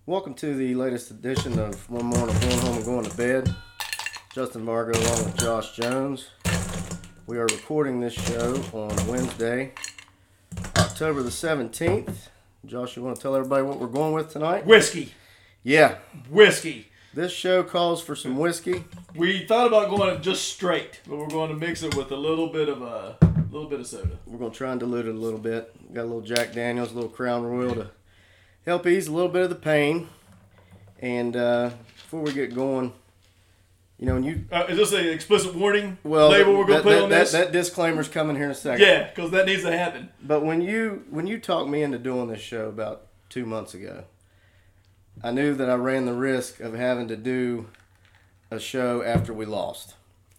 Welcome to the latest edition of One Morning Going Home and Going to Bed. Justin Margo along with Josh Jones. We are recording this show on Wednesday, October the 17th. Josh, you want to tell everybody what we're going with tonight? Whiskey. Yeah. Whiskey. This show calls for some whiskey. We thought about going just straight, but we're going to mix it with a little bit of soda. We're going to try and dilute it a little bit. We got a little Jack Daniels, a little Crown Royal to help ease a little bit of the pain. And before we get going, you know, when you... is this an explicit warning label we're going to put on this? That disclaimer's coming here in a second. Yeah, because that needs to happen. But when you talked me into doing this show about 2 months ago, I knew that I ran the risk of having to do a show after we lost.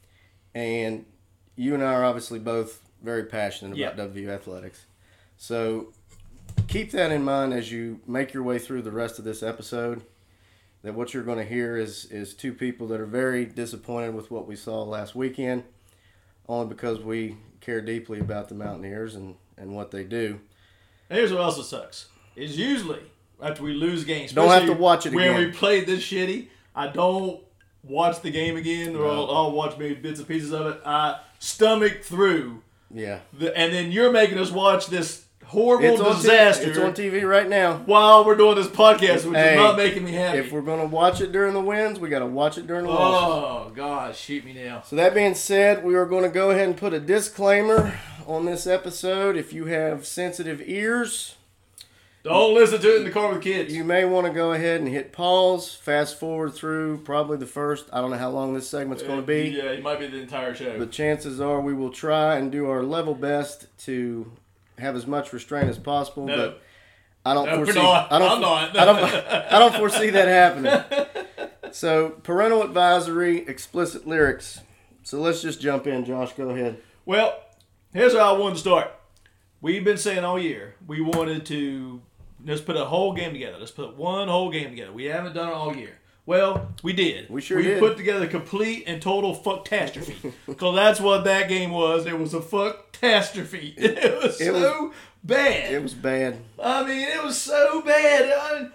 And you and I are obviously both very passionate about WVU athletics. So keep that in mind as you make your way through the rest of this episode, that what you're going to hear is two people that are very disappointed with what we saw last weekend, only because we care deeply about the Mountaineers and what they do. Here's what also sucks. Is usually after we lose games, don't have to watch it again. When we played this shitty, I don't watch the game again, or I'll watch maybe bits and pieces of it. I stomach through. Yeah. And then you're making us watch this horrible disaster. It's on TV right now. While we're doing this podcast, which is not making me happy. If we're going to watch it during the wins, we got to watch it during the losses. Oh, God, shoot me now. So that being said, we are going to go ahead and put a disclaimer on this episode. If you have sensitive ears, don't listen to it in the car with kids. You may want to go ahead and hit pause, fast forward through probably the first, I don't know how long this segment's going to be. Yeah, it might be the entire show. But chances are we will try and do our level best to have as much restraint as possible. No. But I don't foresee. I'm not. I don't foresee that happening. So parental advisory, explicit lyrics. So let's just jump in, Josh. Go ahead. Well, here's how I wanted to start. We've been saying all year we wanted to just put a whole game together. Let's put one whole game together. We haven't done it all year. Well, we did. We did. We put together a complete and total fucktastrofe. Because that's what that game was. It was a fucktastrofe. It was so bad. It was bad. I mean, it was so bad.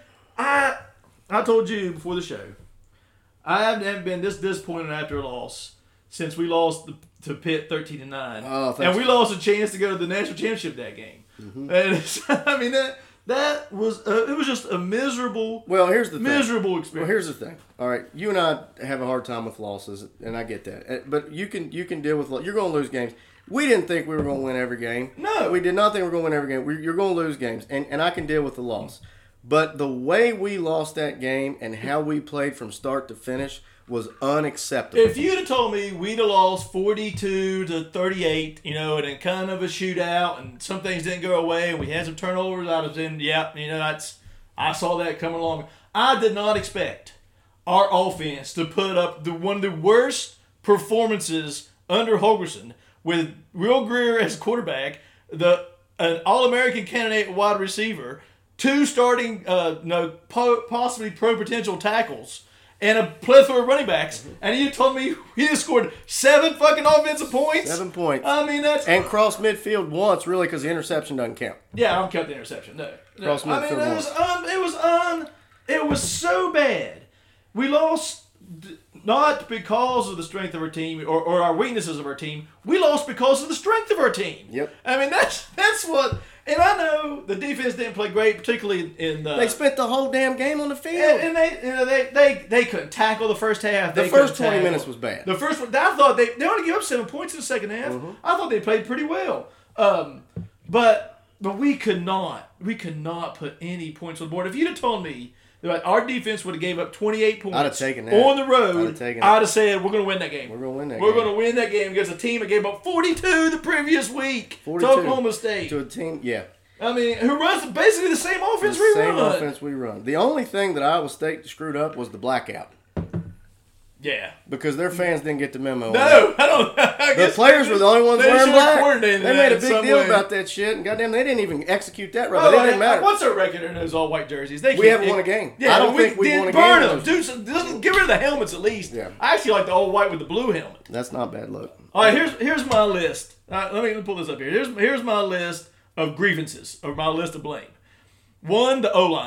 I told you before the show, I haven't been this disappointed after a loss since we lost to Pitt 13-9. Oh, and we lost a chance to go to the national championship that game. Mm-hmm. And I mean, that was it was just a miserable experience. Well, here's the thing. All right, you and I have a hard time with losses, and I get that. But you can deal with you're going to lose games. We didn't think we were going to win every game. No, we did not think we were going to win every game. You're going to lose games, and I can deal with the loss. But the way we lost that game and how we played from start to finish was unacceptable. If you'd have told me we'd have lost 42-38, and kind of a shootout, and some things didn't go away, and we had some turnovers, I'd have said, I saw that coming along. I did not expect our offense to put up one of the worst performances under Holgorsen with Will Greer as quarterback, an All-American candidate wide receiver, 2 starting, possibly pro-potential tackles, and a plethora of running backs, and you told me he just scored 7 fucking offensive points? 7 points. I mean, that's... And crossed midfield once, really, because the interception doesn't count. Yeah, I don't count the interception, no. Crossed midfield once. It was so bad. We lost not because of the strength of our team or our weaknesses of our team. We lost because of the strength of our team. Yep. I mean, that's what... And I know the defense didn't play great, particularly in the... They spent the whole damn game on the field. And they couldn't tackle the first half. The first 20 minutes was bad. The first one, I thought they only gave up 7 points in the second half. Mm-hmm. I thought they played pretty well. But we could not put any points on the board. If you'd have told me that our defense would have gave up 28 points I'd have taken that. on the road, I'd have said, we're going to win that game. We're going to win that game. We're going to win that game against a team that gave up 42 the previous week to Oklahoma State. To a team, yeah. I mean, who runs basically the same offense we run. The same offense we run. The only thing that Iowa State screwed up was the blackout. Yeah. Because their fans didn't get the memo. No, I don't. The players were the only ones wearing black. They made a big deal about that shit, and goddamn, they didn't even execute that right. But it didn't matter. What's our record in those all white jerseys? We haven't won a game. Yeah, I don't think we won a game. Burn them. Dude, get rid of the helmets at least. Yeah. I actually like the old white with the blue helmet. That's not bad look. All right, here's my list. Let me pull this up here. Here's my list of grievances, or my list of blame. 1, the O-line.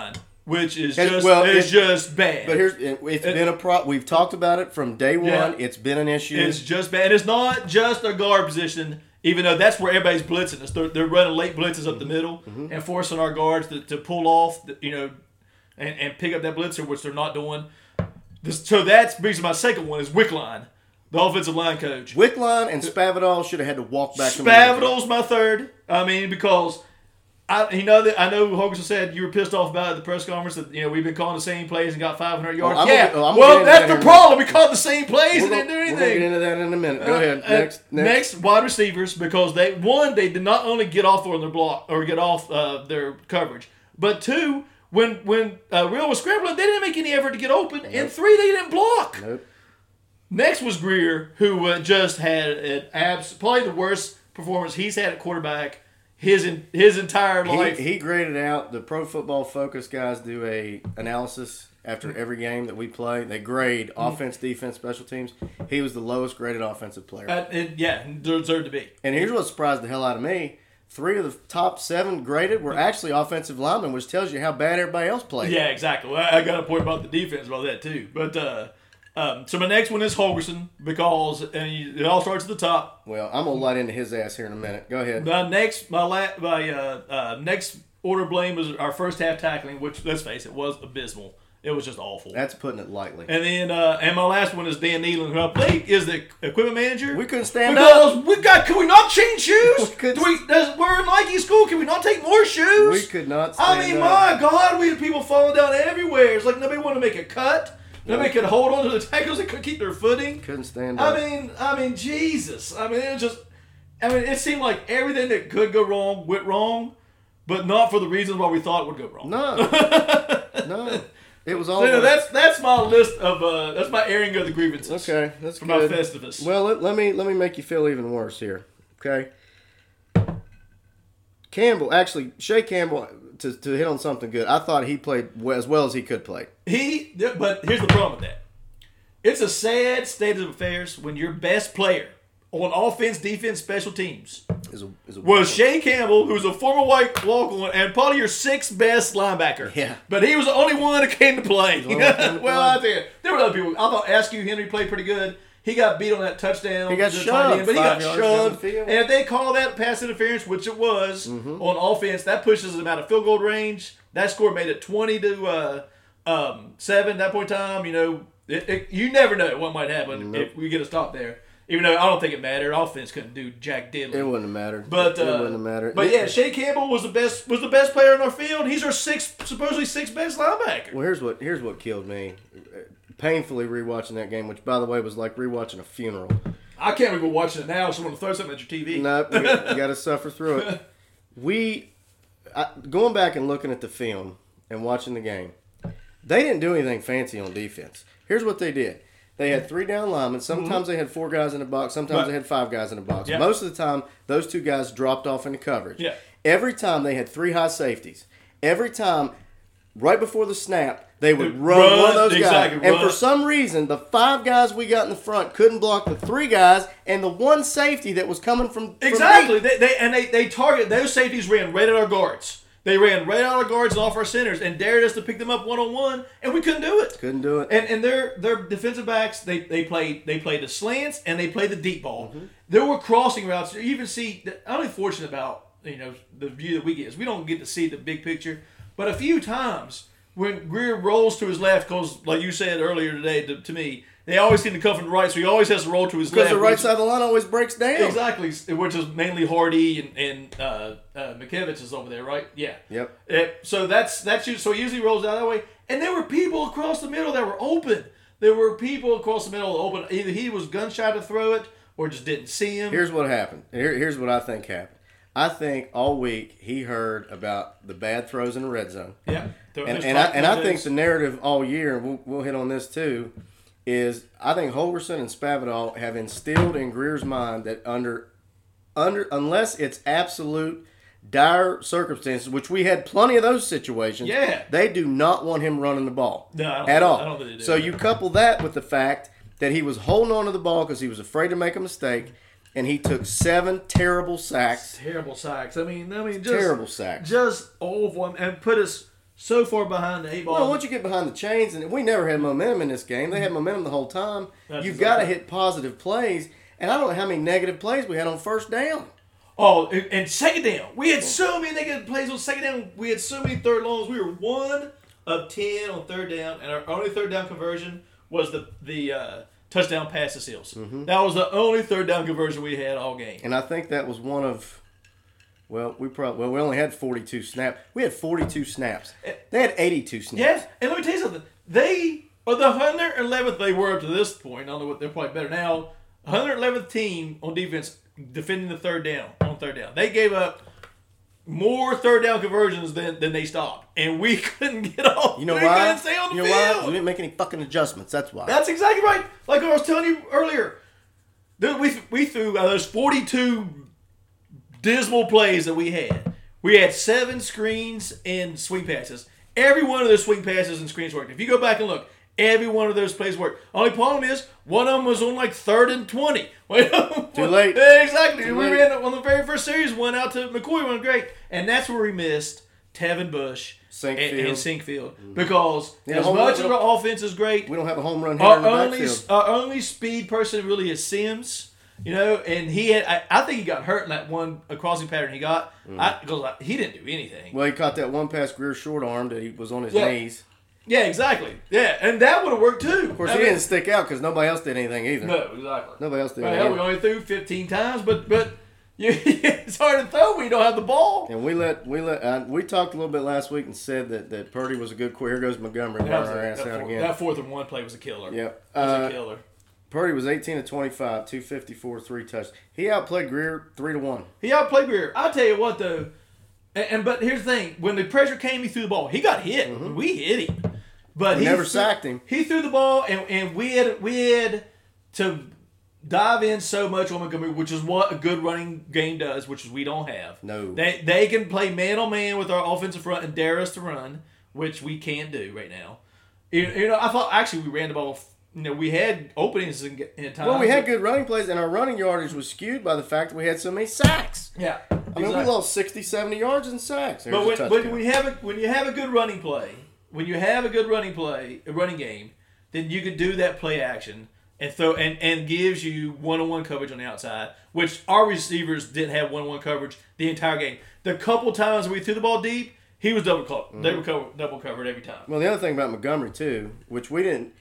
which is It's just bad. But it's been a problem. We've talked about it from day one. Yeah. It's been an issue. It's just bad. It's not just a guard position, even though that's where everybody's blitzing us. They're running late blitzes up the middle and forcing our guards to pull off, and pick up that blitzer, which they're not doing. So that brings me to my second one is Wickline, the offensive line coach. Wickline and Spavital should have had to walk back. Spavital's my third. I mean, because I know Hogerson said you were pissed off about it at the press conference that we've been calling the same plays and got 500 yards. That's the problem. We called the same plays and didn't do anything. We're going to get into that in a minute. Go ahead. Next, wide receivers, because they did not only get off on their block or get off their coverage, but two, when Real was scrambling, they didn't make any effort to get open, and three, they didn't block. Nope. Next was Greer, who just had probably the worst performance he's had at quarterback his entire life. He graded out. The Pro Football Focus guys do a analysis after every game that we play. They grade offense, defense, special teams. He was the lowest graded offensive player. Deserved to be. And here's what surprised the hell out of me. 3 of the top 7 graded were actually offensive linemen, which tells you how bad everybody else played. Yeah, exactly. Well, I got a point about the defense about that too. But so my next one is Hogerson, because it all starts at the top. Well, I'm gonna light into his ass here in a minute. Go ahead. My next order of blame was our first half tackling, which, let's face it, was abysmal. It was just awful. That's putting it lightly. And then and my last one is Dan Nealon, who I believe is the equipment manager. We couldn't stand up. Can we not change shoes? We're in Nike school. Can we not take more shoes? We could not stand up. My God, we had people falling down everywhere. It's like nobody wanted to make a cut. Nobody could hold on to the tackles. They couldn't keep their footing. Couldn't stand up. I mean, Jesus. It was just. It seemed like everything that could go wrong went wrong, but not for the reasons why we thought it would go wrong. No. It was all. So that's my list of that's my airing of the grievances. Okay, that's for good. my Festivus. Well, let me make you feel even worse here. Okay. Shea Campbell, to hit on something good. I thought he played as well as he could play. But here's the problem with that. It's a sad state of affairs when your best player on offense, defense, special teams was Shea Campbell, who's a former white walk-on and probably your 6th best linebacker. Yeah. But he was the only one that came to play. Well, I tell you, there were other people. I thought Askew Henry played pretty good. He got beat on that touchdown. He got shoved. But he got shoved. And if they call that pass interference, which it was, on offense, that pushes them out of field goal range. That score made it 20-7 at that point in time. You never know what might happen if we get a stop there. Even though I don't think it mattered, offense couldn't do jack diddly. It wouldn't have mattered. But it wouldn't have mattered. But yeah, Shea Campbell was the best player on our field. He's our supposedly 6th best linebacker. Well, here's what killed me. Painfully rewatching that game, which by the way was like rewatching a funeral. I can't even watch it now. Someone to throw something at your TV. Nope, you got to suffer through it. Going back and looking at the film and watching the game, they didn't do anything fancy on defense. Here's what they did. They had 3 down linemen. Sometimes they had 4 guys in the box. Sometimes they had 5 guys in the box. Yeah. Most of the time, those 2 guys dropped off into coverage. Yeah. Every time they had 3 high safeties. Every time, right before the snap, they would run one of those guys. And for some reason, the 5 guys we got in the front couldn't block the 3 guys and the 1 safety that was coming from exactly. They targeted those safeties, ran right at our guards. They ran right out of our guards and off our centers and dared us to pick them up one-on-one, and we couldn't do it. Couldn't do it. And their defensive backs, they played the slants and they played the deep ball. There were crossing routes. You even see, I'm unfortunate about the view that we get is we don't get to see the big picture, but a few times when Greer rolls to his left, because like you said earlier today to me, they always seem to come from the right, so he always has to roll to his left. Because the right side of the line always breaks down. Exactly, which is mainly Hardy and McKevich is over there, right? Yeah. Yep. So that's so he usually rolls out that way. And there were people across the middle that were open. There were people across the middle open. Either he was gun shy to throw it or just didn't see him. Here's what happened. Here's what I think happened. I think all week he heard about the bad throws in the red zone. Yeah. And I think the narrative all year, and we'll hit on this too, is I think Hogerson and Spavital have instilled in Greer's mind that under unless it's absolute dire circumstances, which we had plenty of those situations, they do not want him running the ball at all. I don't think they do. So you couple that with the fact that he was holding on to the ball because he was afraid to make a mistake, and he took 7 terrible sacks. Terrible sacks. I mean, just terrible sacks. Just all of them, and put us so far behind the 8 ball. Well, once you get behind the chains, and we never had momentum in this game. They had momentum the whole time. You've got to hit positive plays, and I don't know how many negative plays we had on first down. Oh, and second down. We had so many negative plays on second down. We had so many third longs. We were 1 of 10 on third down, and our only third down conversion was the touchdown pass to Seals. Mm-hmm. That was the only third down conversion we had all game. And I think that was one of, we only had 42 snaps. We had 42 snaps. They had 82 snaps. Yes, and let me tell you something. They are the 111th they were up to this point. I don't know what they're probably better now. 111th team on defense defending the third down on third down. They gave up more third down conversions than they stopped, and we couldn't get off. You know we why? couldn't stay on the field. Why? We didn't make any fucking adjustments. That's why. That's exactly right. Like I was telling you earlier, dude, we threw those 42 dismal plays that we had 7 screens and swing passes. Every one of those swing passes and screens worked. If you go back and look, every one of those plays worked. Only problem is, one of them was on like 3rd and 20. Too late. Exactly. Too we late. ran on the very first series, one out to McCoy, went great. And that's where we missed Tevin Bush and Sinkfield. Because as much as our offense is great, we don't have a home run hitter in the backfield. Our only speed person really is Sims. You know, and he had, I think he got hurt in that one crossing pattern he got. Because he didn't do anything. Well, he caught that one pass Greer short arm that he was on his knees. Yeah, exactly. Yeah, and that would have worked too. Of course, he didn't stick out because nobody else did anything either. No, exactly. Nobody else did anything. Hell, we only threw 15 times, but it's hard to throw when you don't have the ball. And we talked a little bit last week and said that Purdy was a good quarter. Here goes Montgomery running our ass out again. That 4th and 1 play was a killer. Yep. Was a killer. Purdy was 18 of 25, 254, 3 touchdowns. He outplayed Greer 3-1. He outplayed Greer. I'll tell you what though, but here's the thing: when the pressure came, he threw the ball. He got hit. Mm-hmm. We hit him. But he never sacked him. He threw the ball, and we had to dive in so much on Montgomery, which is what a good running game does, which is we don't have. No. They can play man-on-man with our offensive front and dare us to run, which we can't do right now. You know, I thought actually we ran the ball. You know, we had openings in times. Well, we had good running plays, and our running yardage was skewed by the fact that we had so many sacks. Yeah. I mean, we lost 60, 70 yards in sacks. But when you have a good running play, a running game, then you could do that play action and throw and gives you one-on-one coverage on the outside, which our receivers didn't have one-on-one coverage the entire game. The couple times we threw the ball deep, he was double covered. Mm-hmm. They were double covered every time. Well, the other thing about Montgomery too, which we didn't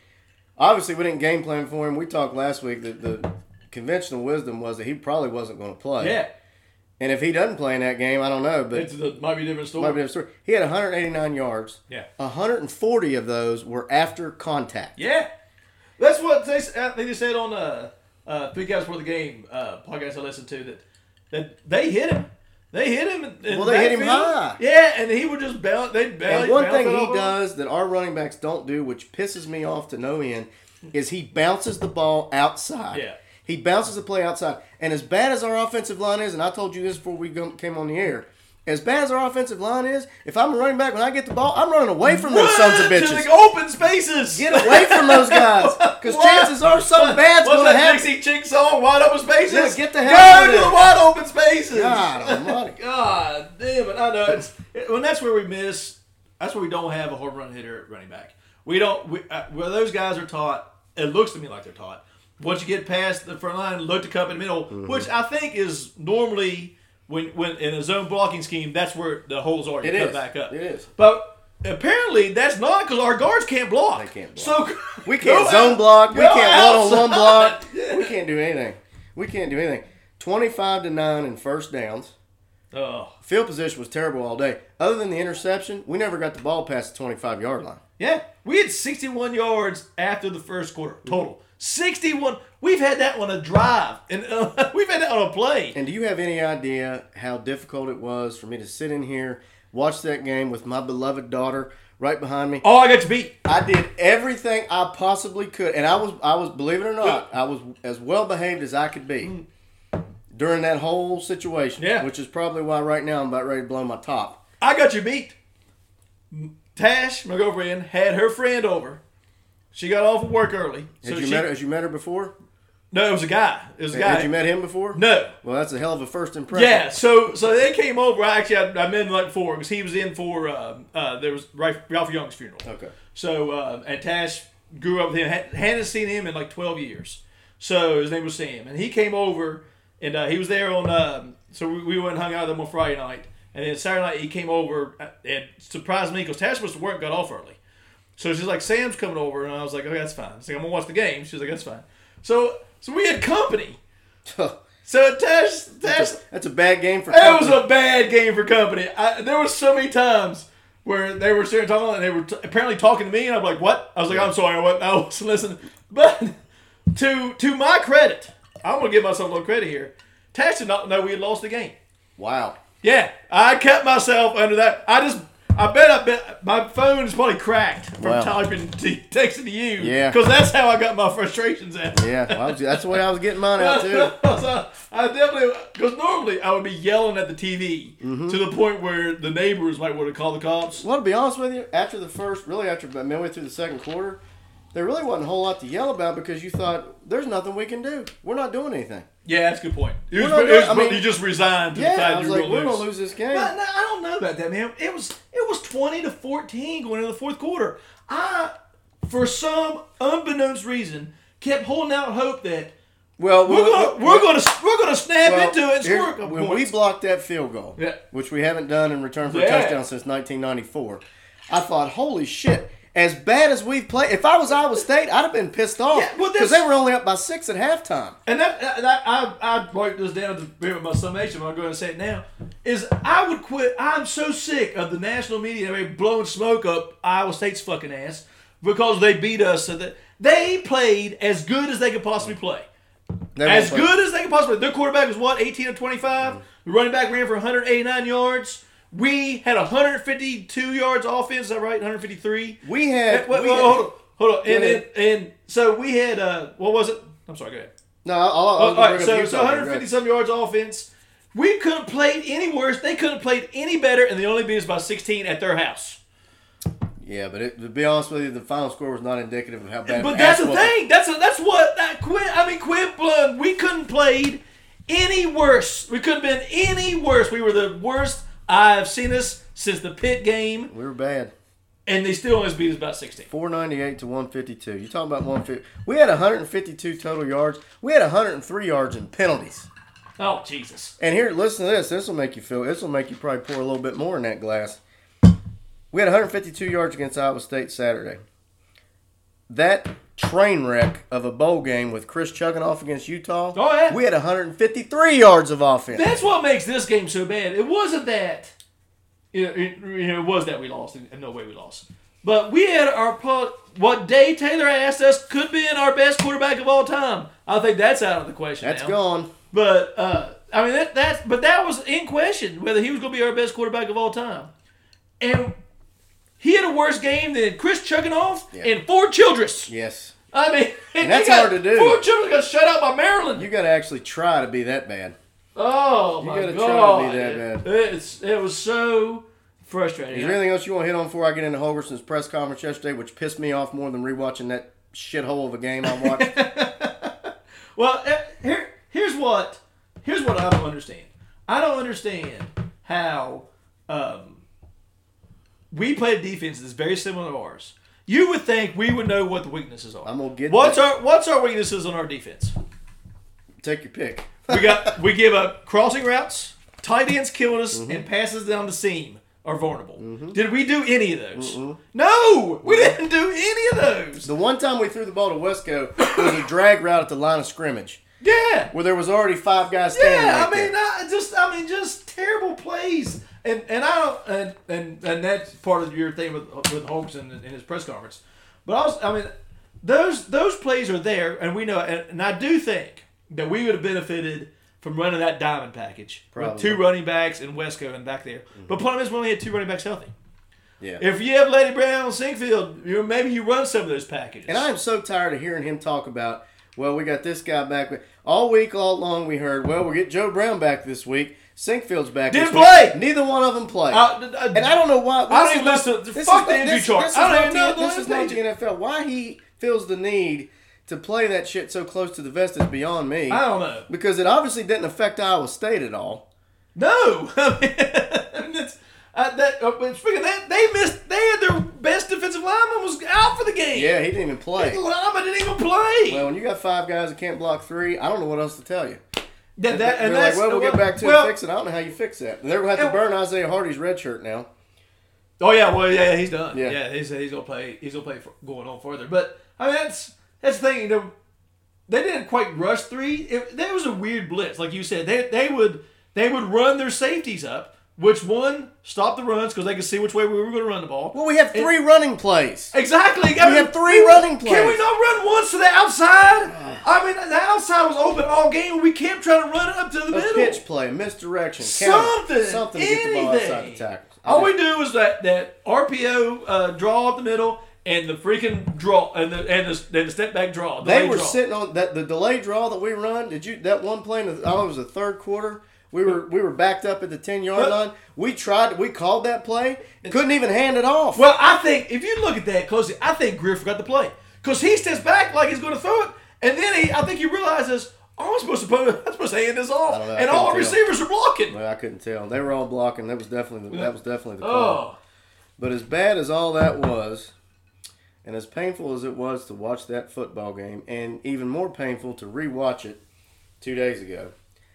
game plan for him. We talked last week that the conventional wisdom was that he probably wasn't going to play. Yeah. And if he doesn't play in that game, I don't know. But it might be a different story. He had 189 yards. Yeah. 140 of those were after contact. Yeah. That's what I think they said on 3 Guys Before the Game podcast I listened to, that they hit him. They hit him. They hit him high. Yeah, and he would just bounce. And one thing he does that our running backs don't do, which pisses me off to no end, is he bounces the ball outside. Yeah. He bounces the play outside. And as bad as our offensive line is, and I told you this before we came on the air, as bad as our offensive line is, if I'm a running back, when I get the ball, I'm running away from those sons of bitches. To the open spaces. Get away from those guys. Because chances are something bad's going to happen. What's that Dixie Chick song, Wide Open Spaces? Yeah, get the hell out of there. Go to the wide open spaces. God almighty. God damn it. I know. When that's where we miss, that's where we don't have a home run hitter at running back. Where those guys are taught, it looks to me like they're taught. Once you get past the front line, look to cup in the middle, which I think is normally when in a zone blocking scheme, that's where the holes are. You cut back up. It is. But apparently that's not because our guards can't block. They can't block. So we can't zone block. We can't one-on-one block. We can't do anything. 25-9 in first downs. Oh. Field position was terrible all day. Other than the interception, we never got the ball past the 25-yard line. Yeah. We had 61 yards after the first quarter total. 61. We've had that on a drive, and we've had that on a play. And do you have any idea how difficult it was for me to sit in here, watch that game with my beloved daughter right behind me? Oh, I got you beat. I did everything I possibly could, and I was, believe it or not, I was as well behaved as I could be during that whole situation. Yeah. Which is probably why right now I'm about ready to blow my top. I got you beat. Tash, my girlfriend, had her friend over. She got off of work early. Had you met her before? No, it was a guy. It was a guy. Had you met him before? No. Well, that's a hell of a first impression. Yeah, so they came over. Actually, I met him like before because he was in for there was Ralph Young's funeral. Okay. So and Tash grew up with him. Hadn't seen him in like 12 years. So his name was Sam, and he came over and he was there on. So we went and hung out with him on Friday night, and then Saturday night he came over and surprised me because Tash was to work and got off early. So she's like, Sam's coming over, and I was like, okay, that's fine. She's like, I'm gonna watch the game. She's like, that's fine. So we had company. So Tash, that's a bad game for company. company. It was a bad game for company. There was so many times where they were sitting talking and they were apparently talking to me, and I'm like, what? I was like, I'm sorry, I wasn't listening. But to my credit, I'm gonna give myself a little credit here. Tash did not know we had lost the game. Wow. Yeah, I kept myself under that. I bet my phone is probably cracked from texting to you. Yeah. Because that's how I got my frustrations out. Yeah, well, that's the way I was getting mine out too. So I definitely, because normally I would be yelling at the TV to the point where the neighbors might want to call the cops. Well, to be honest with you, after about midway through the second quarter, there really wasn't a whole lot to yell about because you thought, there's nothing we can do. We're not doing anything. Yeah, that's a good point. You just resigned to the I fact was you're like, we're going to lose this game. No, I don't know about that, man. It was 20-14 going into the fourth quarter. I, for some unbeknownst reason, kept holding out hope that we're going to snap into it and score a couple when points. we blocked that field goal, which we haven't done in return for a touchdown since 1994, I thought, holy shit. As bad as we've played, if I was Iowa State, I'd have been pissed off because they were only up by 6 at halftime. And I wrote this down to be with my summation. But I'm going to say it now. Is I would quit. I'm so sick of the national media blowing smoke up Iowa State's fucking ass because they beat us. So that they played as good as they could possibly play. As good as they could possibly. Their quarterback was what, 18 of 25. The running back ran for 189 yards. We had 152 yards offense. Is that right? 153. We had. Hold on. And so we had. What was it? I'm sorry. Go ahead. No, all right. So 150 some yards offense. We couldn't have played any worse. They couldn't have played any better, and they only beat us by 16 at their house. Yeah, but to be honest with you, the final score was not indicative of how bad. But that's the thing. That's what that Quinn Blund. We couldn't have played any worse. We couldn't have been any worse. We were the worst I've seen us since the Pitt game. We were bad. And they still only beat us about 16. 498 to 152. You talking about 150? We had 152 total yards. We had 103 yards in penalties. Oh, Jesus. And here, listen to this. This will make you probably pour a little bit more in that glass. We had 152 yards against Iowa State Saturday. That train wreck of a bowl game with Chris chucking off against Utah. Oh, yeah. We had 153 yards of offense. That's what makes this game so bad. It wasn't that. It was that we lost, and no way we lost. But we had what Dave Taylor asked us could be our best quarterback of all time. I think that's out of the question. That's gone. But that was in question whether he was going to be our best quarterback of all time. And he had a worse game than Chris chucking off and Ford Childress. Yes. I mean, and that's hard to do. Ford Childress got shut out by Maryland. You got to actually try to be that bad. Oh, my God. You got to try to be that bad. It was so frustrating. Is there anything else you want to hit on before I get into Holgerson's press conference yesterday, which pissed me off more than rewatching that shithole of a game I watched? Well, here's what I don't understand. I don't understand how we play a defense that's very similar to ours. You would think we would know what the weaknesses are. I'm gonna get what's our weaknesses on our defense? Take your pick. we give up crossing routes, tight ends killed us, and passes down the seam are vulnerable. Did we do any of those? No, we didn't do any of those. The one time we threw the ball to Wesco was a drag route at the line of scrimmage. Yeah, where there was already 5 guys standing. Yeah, just terrible plays. And that's part of your thing with Holgson in his press conference. But those plays are there, and we know. And I do think that we would have benefited from running that diamond package with 2 running backs and Wesco and back there. But the problem is we only had 2 running backs healthy. Yeah. If you have Lady Brown and Sinkfield, maybe you run some of those packages. And I am so tired of hearing him talk about, well, we got this guy back. All long we heard, well, we'll get Joe Brown back this week. Sinkfield's back Didn't this week. play. Neither one of them played. And I don't know why. I don't even listen. Fuck the injury chart. I don't even know. This is not the NFL. Why he feels the need to play that shit so close to the vest is beyond me. I don't know. Because it obviously didn't affect Iowa State at all. No. I mean, speaking of that, they had their best defensive lineman was out for the game. Yeah, he didn't even play. The lineman didn't even play. Well, when you got 5 guys that can't block 3, I don't know what else to tell you. They're like, well, we'll get back to it and fix it. I don't know how you fix that. And they're going to have to burn Isaiah Hardy's red shirt now. Oh, yeah. Well, yeah, he's done. Yeah, he's going to play. He's going to play going on further. But, I mean, that's the thing. You know, they didn't quite rush 3. That was a weird blitz. Like you said, they would run their safeties up, which one stopped the runs because they could see which way we were going to run the ball. Well, we have 3 running plays. Exactly. We have 3 running plays. Can we not run once to the outside? I mean, the outside was open all game. We kept trying to run it up to the middle. A pitch play, misdirection, something to get the ball outside the tackles. All we do is that RPO draw up the middle and the freaking draw and the step back draw. They were sitting on that the delay draw that we run. That one play in it was the third quarter. We were backed up at the 10-yard line. We called that play, couldn't even hand it off. Well, I think if you look at that closely, I think Greer forgot the play because he steps back like he's going to throw it, and then I think he realizes, oh, I'm supposed to hand this off, and all the receivers are blocking. Well, I couldn't tell. They were all blocking. That was definitely the call. Oh. But as bad as all that was, and as painful as it was to watch that football game, and even more painful to rewatch it 2 days ago,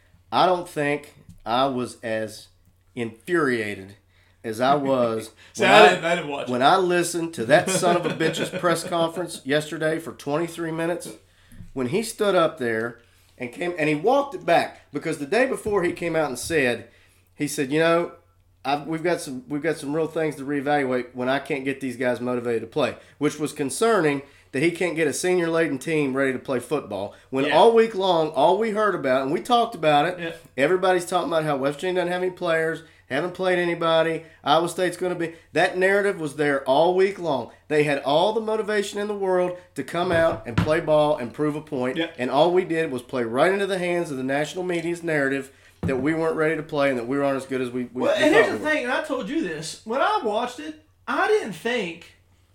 I don't think I was as infuriated as I was I didn't watch when I listened to that son of a bitch's press conference yesterday for 23 minutes. When he stood up there and he walked it back because the day before he came out and said, you know, we've got some real things to reevaluate when I can't get these guys motivated to play, which was concerning. That he can't get a senior-laden team ready to play football. When all week long, all we heard about, and we talked about it, everybody's talking about how West Virginia doesn't have any players, haven't played anybody, Iowa State's going to be. That narrative was there all week long. They had all the motivation in the world to come out and play ball and prove a point, and all we did was play right into the hands of the national media's narrative that we weren't ready to play and that we weren't as good as we thought and here's we the were. thing, and I told you this. When I watched it, I didn't think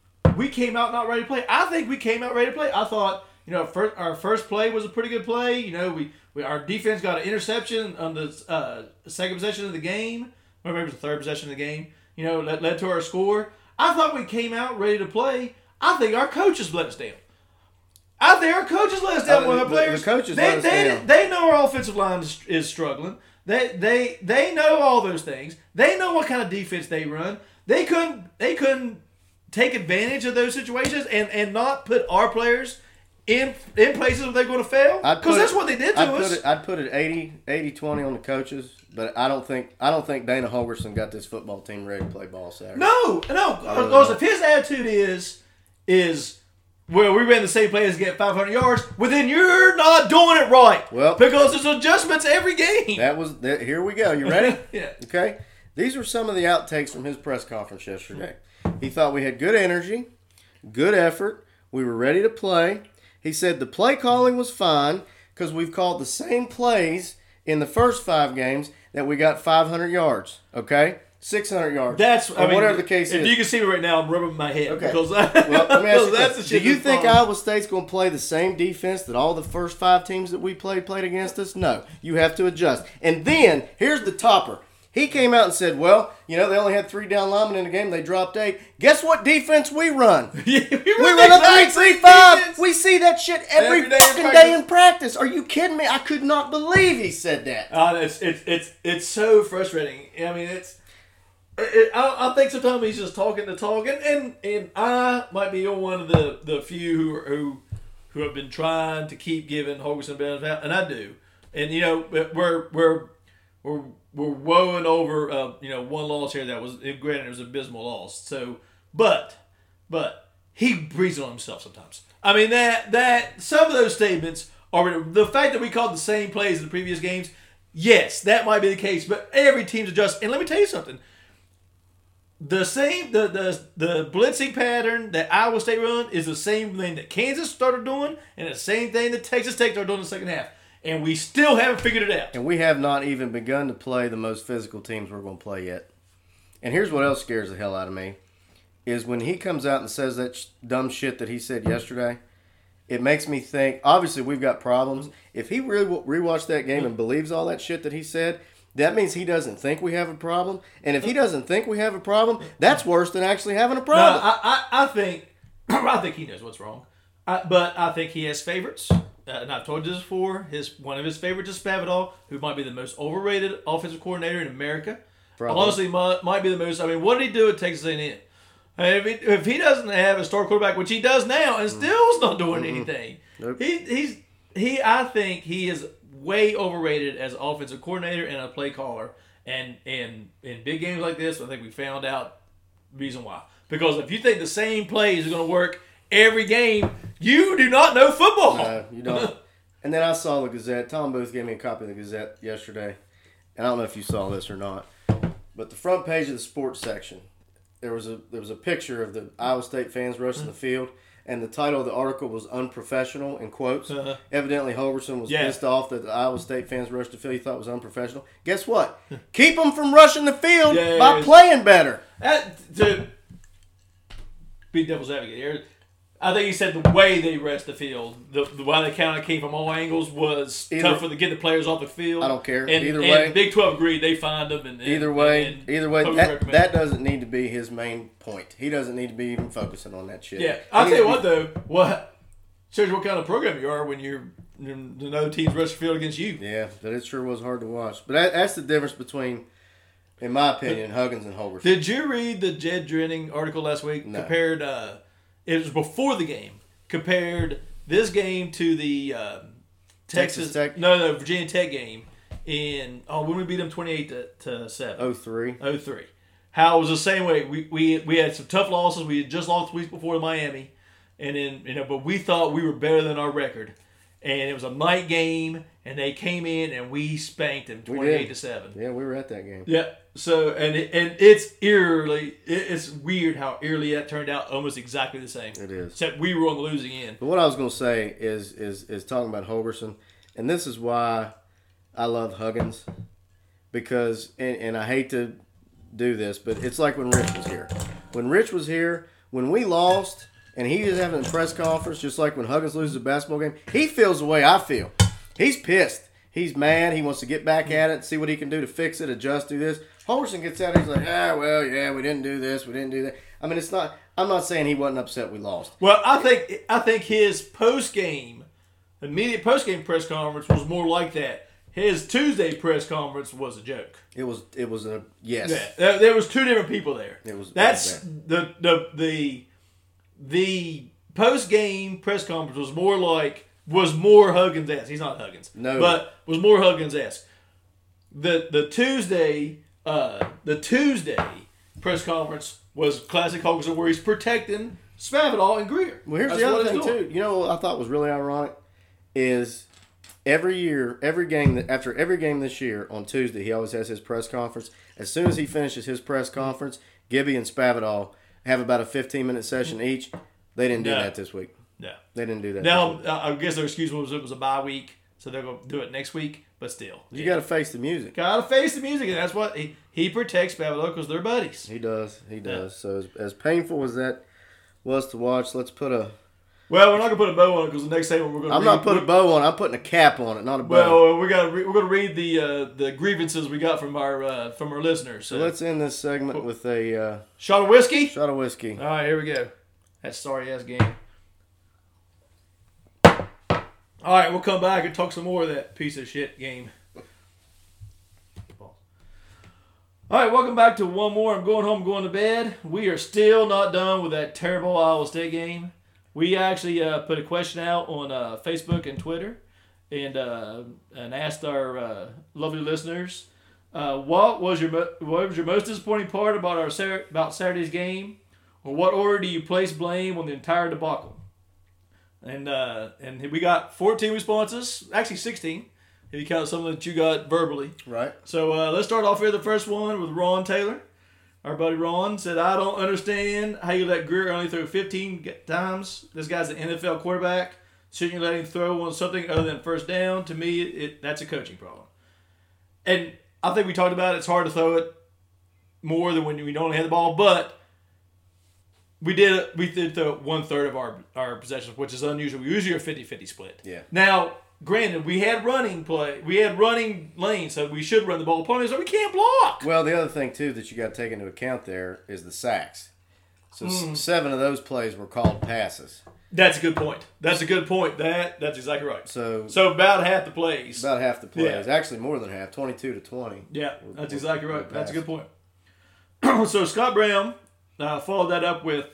we came out not ready to play. I think we came out ready to play. I thought, you know, our first play was a pretty good play. You know, our defense got an interception on the second possession of the game, or maybe it was the third possession of the game. You know, that led to our score. I thought we came out ready to play. I think our coaches let us down. When our players. The coaches let us down. They know our offensive line is struggling. They know all those things. They know what kind of defense they run. They couldn't take advantage of those situations and not put our players in places where they're going to fail, because that's what they did to us. I'd put it 80-20 on the coaches, but I don't think Dana Holgorsen got this football team ready to play ball Saturday. No, because if his attitude is well, we ran the same play as to get 500 yards, well then you're not doing it right. Well, because there's adjustments every game. Here we go. You ready? Yeah. Okay. These were some of the outtakes from his press conference yesterday. He thought we had good energy, good effort. We were ready to play. He said the play calling was fine because we've called the same plays in the first 5 games that we got 500 yards. Okay? 600 yards. Whatever the case is. If you can see me right now, I'm rubbing my head. Okay. Because let me ask you that's the do shit. you think Iowa State's going to play the same defense that all the first 5 teams that we played against us? No. You have to adjust. And then, here's the topper. He came out and said, well, you know, they only had 3 down linemen in the game. They dropped 8. Guess what defense we run? we run a 3-3-5. We see that shit every fucking day in practice. Are you kidding me? I could not believe he said that. It's so frustrating. I mean, I think sometimes he's just talking the talk. And I might be one of the few who have been trying to keep giving Holgorsen benefit, and I do. And, you know, we're woeing over one loss here that was, granted, it was an abysmal loss. So, but he breathes on himself sometimes. I mean that some of those statements are the fact that we called the same plays in the previous games. Yes, that might be the case, but every team's adjusting. And let me tell you something. The blitzing pattern that Iowa State run is the same thing that Kansas started doing, and the same thing that Texas Tech started doing in the second half. And we still haven't figured it out. And we have not even begun to play the most physical teams we're going to play yet. And here's what else scares the hell out of me, is when he comes out and says that dumb shit that he said yesterday, it makes me think, obviously we've got problems. If he really rewatched that game and believes all that shit that he said, that means he doesn't think we have a problem. And if he doesn't think we have a problem, that's worse than actually having a problem. No, I think he knows what's wrong. But I think he has favorites. And I've told you this before. One of his favorites is Spavital, who might be the most overrated offensive coordinator in America. Probably. Honestly, might be the most. I mean, what did he do at Texas A&M? If he doesn't have a star quarterback, which he does now, and still is not doing anything, Nope. I think he is way overrated as an offensive coordinator and a play caller. And in big games like this, I think we found out the reason why. Because if you think the same plays are going to work every game, you do not know football. No, you don't. And then I saw the Gazette. Tom Booth gave me a copy of the Gazette yesterday. And I don't know if you saw this or not. But the front page of the sports section, there was a picture of the Iowa State fans rushing the field. And the title of the article was unprofessional, in quotes. Evidently, Holgorsen was pissed off that the Iowa State fans rushed the field. He thought it was unprofessional. Guess what? Keep them from rushing the field by playing better. To be devil's advocate here, I think he said the way they rushed the field, the way they kind of came from all angles was tough to get the players off the field. I don't care. And, either way. And Big 12 agreed. They fined them. Either way, that doesn't need to be his main point. He doesn't need to be even focusing on that shit. Yeah. I'll tell you what, though. What shows you what kind of program you are when the other teams rush the field against you. Yeah, but it sure was hard to watch. But that's the difference between, in my opinion, Huggins and Holgorsen. Did you read the Jed Drenning article last week? No. Compared, it was before the game. Compared this game to the Texas Tech? No, Virginia Tech game when we beat them 28-7. 03. How it was the same way. We had some tough losses. We had just lost weeks before to Miami, and then but we thought we were better than our record. And it was a night game, and they came in and we spanked them 28-7. Yeah, we were at that game. Yeah. So and it's it's weird how eerily that turned out. Almost exactly the same. It is. Except we were on the losing end. But what I was going to say is talking about Holgorsen, and this is why I love Huggins, because and I hate to do this, but it's like when Rich was here. When Rich was here, when we lost. And he is having a press conference, just like when Huggins loses a basketball game. He feels the way I feel. He's pissed. He's mad. He wants to get back at it, see what he can do to fix it, adjust, do this. Holgorsen gets out and he's like, we didn't do this, we didn't do that. I mean, it's not. I'm not saying he wasn't upset we lost. Well, I think his immediate post game press conference was more like that. His Tuesday press conference was a joke. It was a yes. Yeah, there was two different people there. That's The post-game press conference was more Huggins-esque. He's not Huggins. No. But was more Huggins-esque. The Tuesday press conference was classic Holgorsen where he's protecting Spavital and Greer. Well, here's the other thing, too. You know what I thought was really ironic is after every game this year on Tuesday, he always has his press conference. As soon as he finishes his press conference, Gibby and Spavital have about a 15-minute session each. They didn't do that this week. No. They didn't do that. Now, I guess their excuse was it was a bye week, so they're going to do it next week, but still. You got to face the music. Got to face the music, and that's what he protects Spavital because they're buddies. He does. Yeah. So as painful as that was to watch, let's put a... Well, we're not gonna put a bow on it because the next segment we're gonna. I'm not putting a bow on it. I'm putting a cap on it, not a bow. Well, we're gonna read the grievances we got from our listeners. So let's end this segment with a shot of whiskey. Shot of whiskey. All right, here we go. That sorry ass game. All right, we'll come back and talk some more of that piece of shit game. All right, welcome back to one more. I'm going home, going to bed. We are still not done with that terrible Iowa State game. We actually put a question out on Facebook and Twitter, and asked our lovely listeners, what was your most disappointing part about Saturday's game, or what order do you place blame on the entire debacle? And we got 14 responses, actually 16, if you count some that you got verbally. Right. So let's start off here. The first one with Ron Taylor. Our buddy Ron said, I don't understand how you let Greer only throw 15 times. This guy's an NFL quarterback. Shouldn't you let him throw on something other than first down? To me, that's a coaching problem. And I think we talked about it. It's hard to throw it more than when we don't have the ball. But we did throw 1/3 of our possessions, which is unusual. We usually are 50-50 split. Yeah. Now, granted, we had running lanes, so we should run the ball. Opponents, so we can't block. Well, the other thing too that you got to take into account there is the sacks. So 7 of those plays were called passes. That's a good point. That's exactly right. So about half the plays. About half the plays. Yeah. Actually, more than half. 22-20. Yeah, that's exactly right. That's a good passes. point. So Scott Brown followed that up with,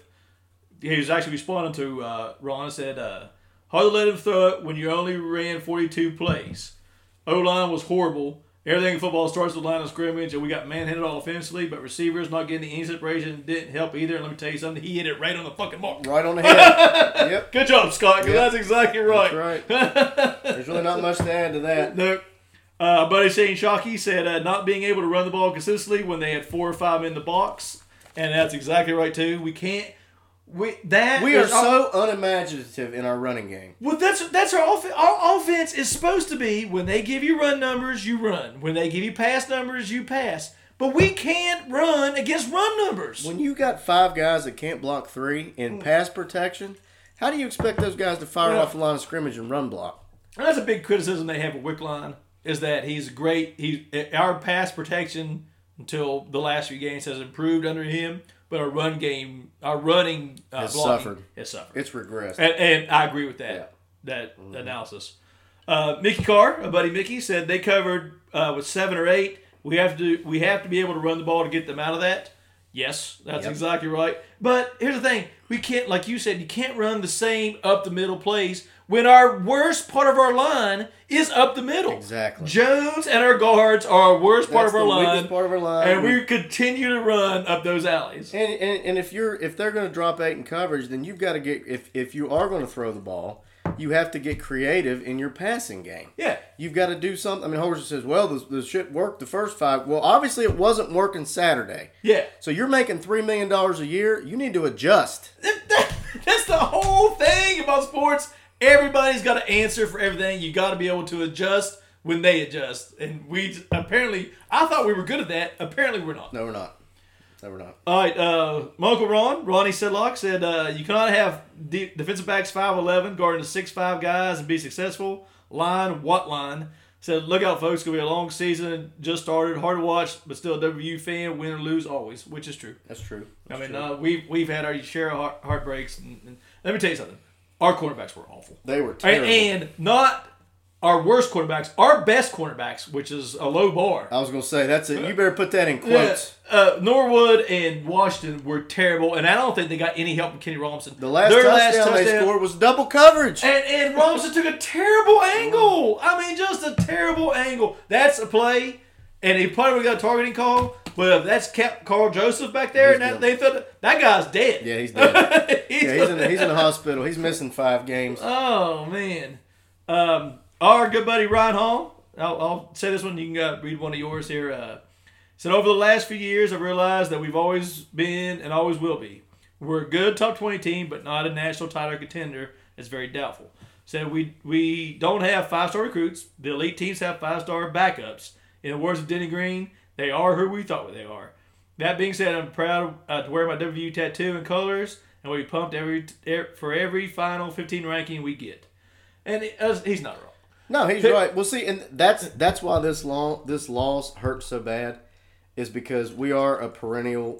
he was actually responding to Ron and said, hard to let him throw it when you only ran 42 plays. O-line was horrible. Everything in football starts with the line of scrimmage, and we got manhandled offensively, but receivers not getting any separation didn't help either. And let me tell you something, he hit it right on the fucking mark. Right on the head. Yep. Good job, Scott, because that's exactly right. That's right. There's really not much to add to that. No. Buddy Shane Shockey said not being able to run the ball consistently when they had 4 or 5 in the box, and that's exactly right too. We can't. We are so unimaginative in our running game. Well, that's our offense. Our offense is supposed to be, when they give you run numbers, you run. When they give you pass numbers, you pass. But we can't run against run numbers. When you got 5 guys that can't block 3 in pass protection, how do you expect those guys to fire off the line of scrimmage and run block? And that's a big criticism they have of Wickline, is that he's great. Our pass protection until the last few games has improved under him. But our running blocking has suffered. It's regressed. And I agree with that analysis. Mickey Carr, our buddy Mickey, said they covered with 7 or 8. We have to be able to run the ball to get them out of that. Yes, that's exactly right. But here's the thing. We can't, like you said, you can't run the same up the middle plays when our worst part of our line is up the middle. Exactly. Jones and our guards are our worst part of our line. Part of our line. And we continue to run up those alleys. And if they're going to drop 8 in coverage, then you've got to get, if you are going to throw the ball, you have to get creative in your passing game. Yeah. You've got to do something. I mean, Holgorsen says, well, the shit worked the first 5. Well, obviously it wasn't working Saturday. Yeah. So you're making $3 million a year. You need to adjust. That's the whole thing about sports. Everybody's got to answer for everything. You got to be able to adjust when they adjust. And I thought we were good at that. Apparently we're not. No, we're not. All right, my Uncle Ronnie Sedlock said, you cannot have defensive backs 5'11", guarding the 6'5" guys and be successful. What line? Said, look out, folks. It's going to be a long season. Just started. Hard to watch, but still a WU fan. Win or lose, always, which is true. That's true. We've had our share of heartbreaks. And let me tell you something. Our cornerbacks were awful. They were terrible. And not our worst cornerbacks. Our best cornerbacks, which is a low bar. I was going to say, that's it. You better put that in quotes. Norwood and Washington were terrible, and I don't think they got any help from Kenny Robinson. The last touchdown they scored was double coverage. And Robinson took a terrible angle. I mean, just a terrible angle. That's a play, and he probably got a targeting call. But if that's kept Carl Joseph back there, they thought that guy's dead. Yeah, he's dead. he's in the hospital. He's missing 5 games. Oh, man. Our good buddy Ryan Hall, I'll say this one. You can read one of yours here. Said, over the last few years, I've realized that we've always been and always will be. We're a good top 20 team, but not a national title contender. It's very doubtful. Said, we don't have 5-star recruits. The elite teams have 5-star backups. In the words of Denny Green, they are who we thought they are. That being said, I'm proud to wear my WU tattoo in colors, and we'll be pumped for every final 15 ranking we get. And he's not wrong. No, he's right. Well, see, and that's why this loss hurts so bad, is because we are a perennial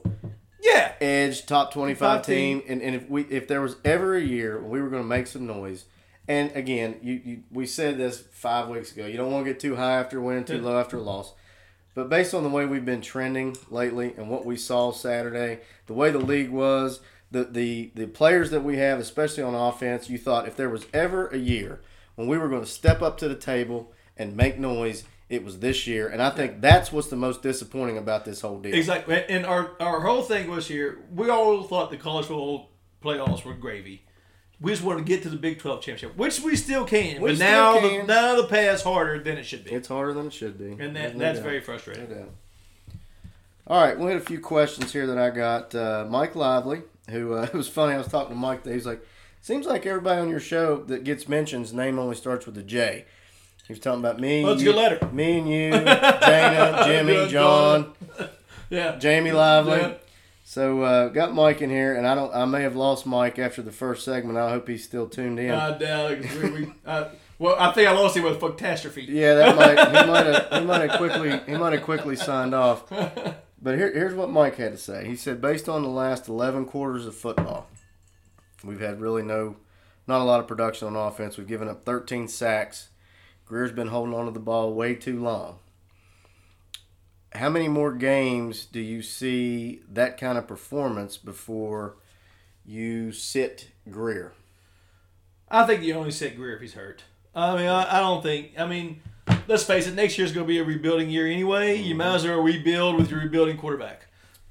edge top 25 team, and if there was ever a year when we were going to make some noise, and again, we said this 5 weeks ago, you don't want to get too high after a win, too low after a loss. But based on the way we've been trending lately and what we saw Saturday, the way the league was, the players that we have, especially on offense, you thought if there was ever a year when we were going to step up to the table and make noise, it was this year. And I think that's what's the most disappointing about this whole deal. Exactly. And our whole thing was here, we all thought the college football playoffs were gravy. We just wanted to get to the Big 12 championship, which we still can. But now the path's harder than it should be. It's harder than it should be. And that's very frustrating. No doubt. All right, we'll hit a few questions here that I got. Mike Lively, who, it was funny, I was talking to Mike today. He's like, seems like everybody on your show that gets mentions, name only starts with a J. He was talking about me. Well, that's a good letter. Me and you, Dana, Jimmy, John, Yeah. Jamie Lively. So got Mike in here, and I may have lost Mike after the first segment. I hope he's still tuned in. I doubt it. Well, I think I lost him with catastrophe. Yeah, he might have quickly signed off. But here's what Mike had to say. He said, based on the last 11 quarters of football, we've had really not a lot of production on offense. We've given up 13 sacks. Greer's been holding on to the ball way too long. How many more games do you see that kind of performance before you sit Greer? I think you only sit Greer if he's hurt. I mean, I don't think. I mean, let's face it. Next year's going to be a rebuilding year anyway. You might as well rebuild with your rebuilding quarterback.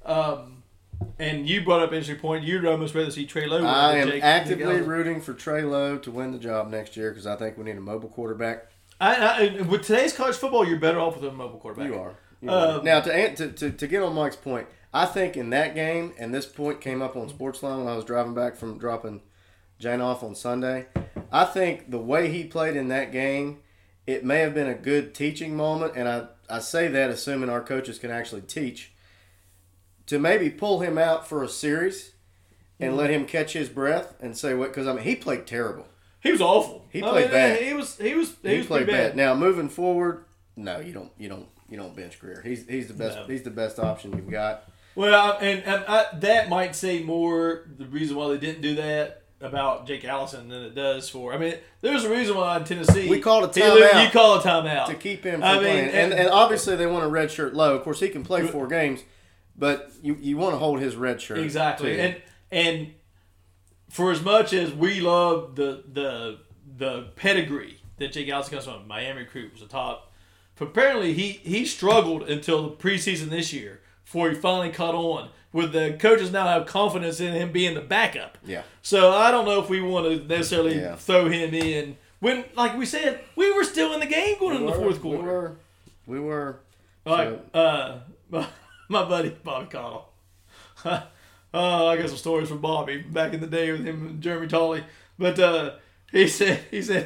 And you brought up an interesting point. You'd almost rather see Trey Lowe. I am actively rooting for Trey Lowe to win the job next year because I think we need a mobile quarterback. With today's college football, you're better off with a mobile quarterback. You are. Now, to get on Mike's point, I think in that game, and this point came up on Sportsline when I was driving back from dropping Jane off on Sunday, I think the way he played in that game, it may have been a good teaching moment, and I say that assuming our coaches can actually teach, to maybe pull him out for a series and let him catch his breath and say what, because I mean he played terrible. He was awful. He played bad. He was played bad. Now moving forward, no, you don't bench Greer. He's the best. No. He's the best option you've got. Well, that might say more the reason why they didn't do that about Jake Allison than it does for. I mean, there's a reason why in Tennessee we called a timeout. You call a timeout to keep him from playing, and obviously they want a red shirt Low. Of course, he can play 4 games, but you want to hold his red shirt exactly. Too. And for as much as we love the pedigree that Jake Allison comes from, Miami recruit was a top. But apparently he struggled until the preseason this year before he finally caught on. With the coaches now have confidence in him being the backup. Yeah. So I don't know if we want to necessarily throw him in when, like we said, we were still in the game going into the fourth quarter. We were. Like my buddy Bobby Connell. I got some stories from Bobby back in the day with him and Jeremy Tolley. But he said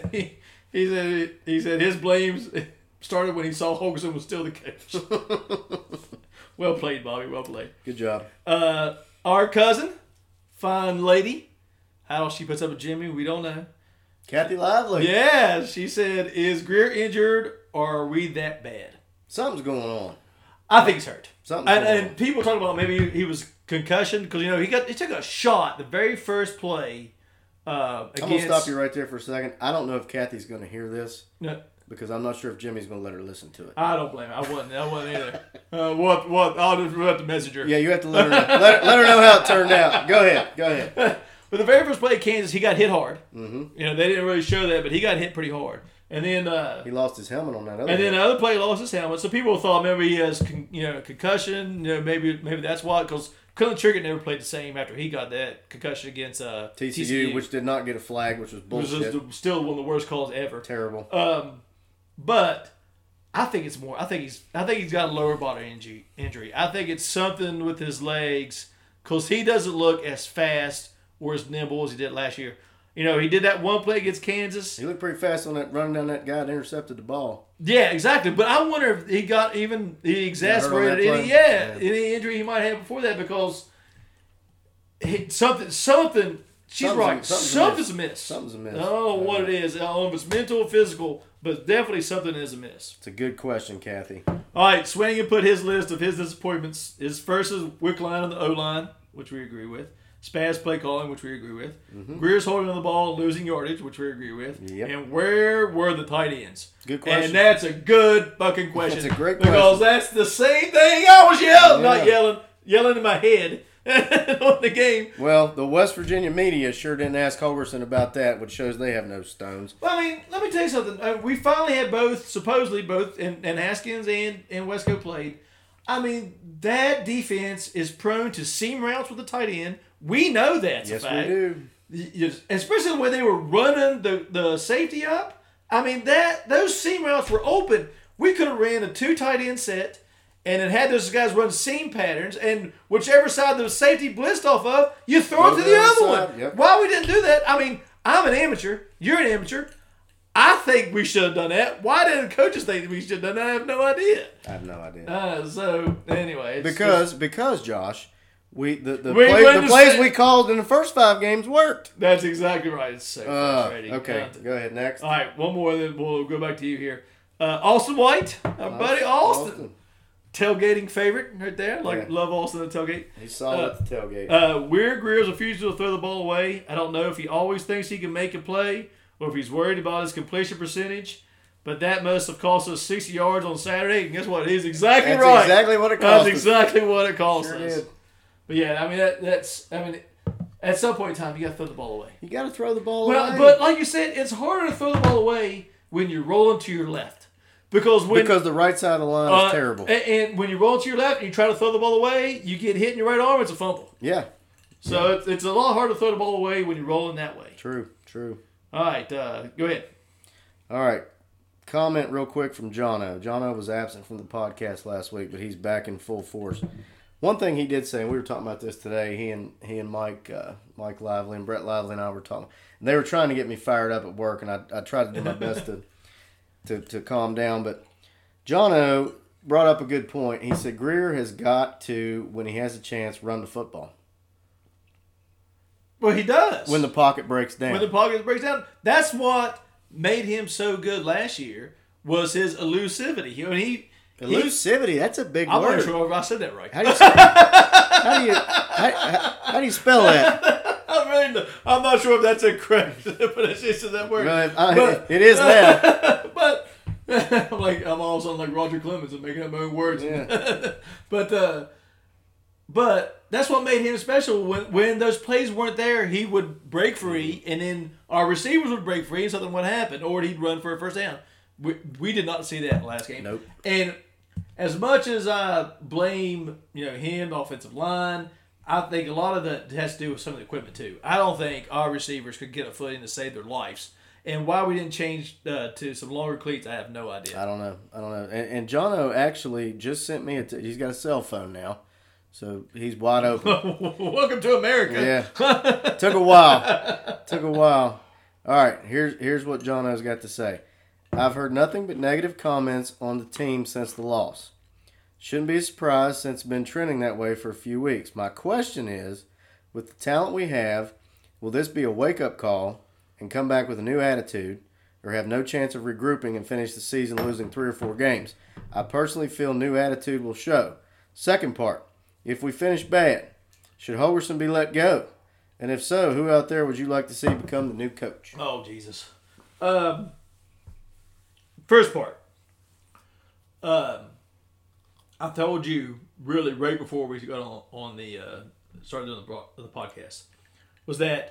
his blames started when he saw Holgorsen was still the coach. Well played, Bobby. Well played. Good job. Our cousin, fine lady, how she puts up with Jimmy, we don't know. Kathy Lively. Yeah, she said, "Is Greer injured, or are we that bad?" Something's going on. I think he's hurt. And people talk about maybe he was concussion because he took a shot the very first play. I'm gonna stop you right there for a second. I don't know if Kathy's gonna hear this. No. Because I'm not sure if Jimmy's going to let her listen to it. I don't blame her. I wouldn't either. What? I'll just have to message her. Yeah, you have to let her know. let her know how it turned out. Go ahead. But the very first play at Kansas, he got hit hard. Mm-hmm. They didn't really show that, but he got hit pretty hard. And then he lost his helmet on that other. And then the other play, he lost his helmet. So people thought maybe he has concussion. Maybe that's why. Because Cullen Trickett never played the same after he got that concussion against TCU, which did not get a flag, which was bullshit. Which was still one of the worst calls ever. Terrible. But I think it's more. I think he's got a lower body injury. I think it's something with his legs because he doesn't look as fast or as nimble as he did last year. He did that one play against Kansas. He looked pretty fast on that running down that guy that intercepted the ball. Yeah, exactly. But I wonder if he exacerbated any injury he might have before that because something. She's right. Something's amiss. Something's amiss. I don't know what it is. I don't know if it's mental or physical, but definitely something is amiss. It's a good question, Kathy. All right, Swanigan put his list of his disappointments. His first is Wick line on the O-line, which we agree with. Spaz play calling, which we agree with. Mm-hmm. Greer's holding on the ball, losing yardage, which we agree with. Yep. And where were the tight ends? Good question. And that's a good fucking question. That's a great question. Because that's the same thing I was yelling in my head on the game. Well, the West Virginia media sure didn't ask Holgorsen about that, which shows they have no stones. Well, I mean, let me tell you something. We finally had supposedly both, and Haskins and Wesco played. I mean, that defense is prone to seam routes with the tight end. We know that's a fact. Yes, we do. Especially the way they were running the safety up. I mean, those seam routes were open. We could have ran a 2 tight end set and then had those guys run seam patterns, and whichever side the safety blitzed off of, you throw it to the other one. Yep. Why we didn't do that? I mean, I'm an amateur. You're an amateur. I think we should have done that. Why didn't coaches think we should have done that? I have no idea. I have no idea. So, anyway. Because Josh, The We plays understand- we called in the first 5 games worked. That's exactly right. It's so frustrating. Okay, go ahead next. All right, one more, then we'll go back to you here. Austin White, our buddy Austin. Tailgating favorite right there. Love Austin at the tailgate. He's solid at the tailgate. Weird Greer's refusal to throw the ball away. I don't know if he always thinks he can make a play or if he's worried about his completion percentage. But that must have cost us 60 yards on Saturday. And guess what? It is exactly That's right. exactly what it cost That's us. exactly what it cost Sure us. did. But yeah, I mean, at some point in time, you got to throw the ball away. You got to throw the ball Well, away. but like you said, it's harder to throw the ball away when you're rolling to your left. Because the right side of the line is terrible. And when you roll to your left and you try to throw the ball away, you get hit in your right arm, it's a fumble. Yeah. So it's a lot harder to throw the ball away when you're rolling that way. True. All right, go ahead. All right. Comment real quick from Jono. Jono was absent from the podcast last week, but he's back in full force. One thing he did say, and we were talking about this today, he and Mike Lively and Brett Lively and I were talking. And they were trying to get me fired up at work, and I tried to do my best to calm down. But Jono brought up a good point. He said Greer has got to, when he has a chance, run the football. Well, he does. When the pocket breaks down. When the pocket breaks down. That's what made him so good last year was his elusivity. Elusivity, that's a big I'm word. not sure if I said that right. How do you spell that? I'm not sure if that's a correct pronunciation of that word. It is now. But I'm all of a sudden like Roger Clemens and making up my own words. Yeah. But that's what made him special. When those plays weren't there, he would break free, and then our receivers would break free, and something would happen, or he'd run for a first down. We did not see that last game. Nope. And as much as I blame him, the offensive line, I think a lot of that has to do with some of the equipment too. I don't think our receivers could get a footing to save their lives. And why we didn't change to some longer cleats, I have no idea. I don't know. And Jono actually just sent me he's got a cell phone now, so he's wide open. Welcome to America. Yeah, took a while. All right, here's what Jono's got to say. I've heard nothing but negative comments on the team since the loss. Shouldn't be a surprise since it's been trending that way for a few weeks. My question is, with the talent we have, will this be a wake-up call and come back with a new attitude, or have no chance of regrouping and finish the season losing 3 or 4 games? I personally feel new attitude will show. Second part, if we finish bad, should Holgorsen be let go? And if so, who out there would you like to see become the new coach? Oh, Jesus. First part. I told you really right before we got on the started doing the podcast was that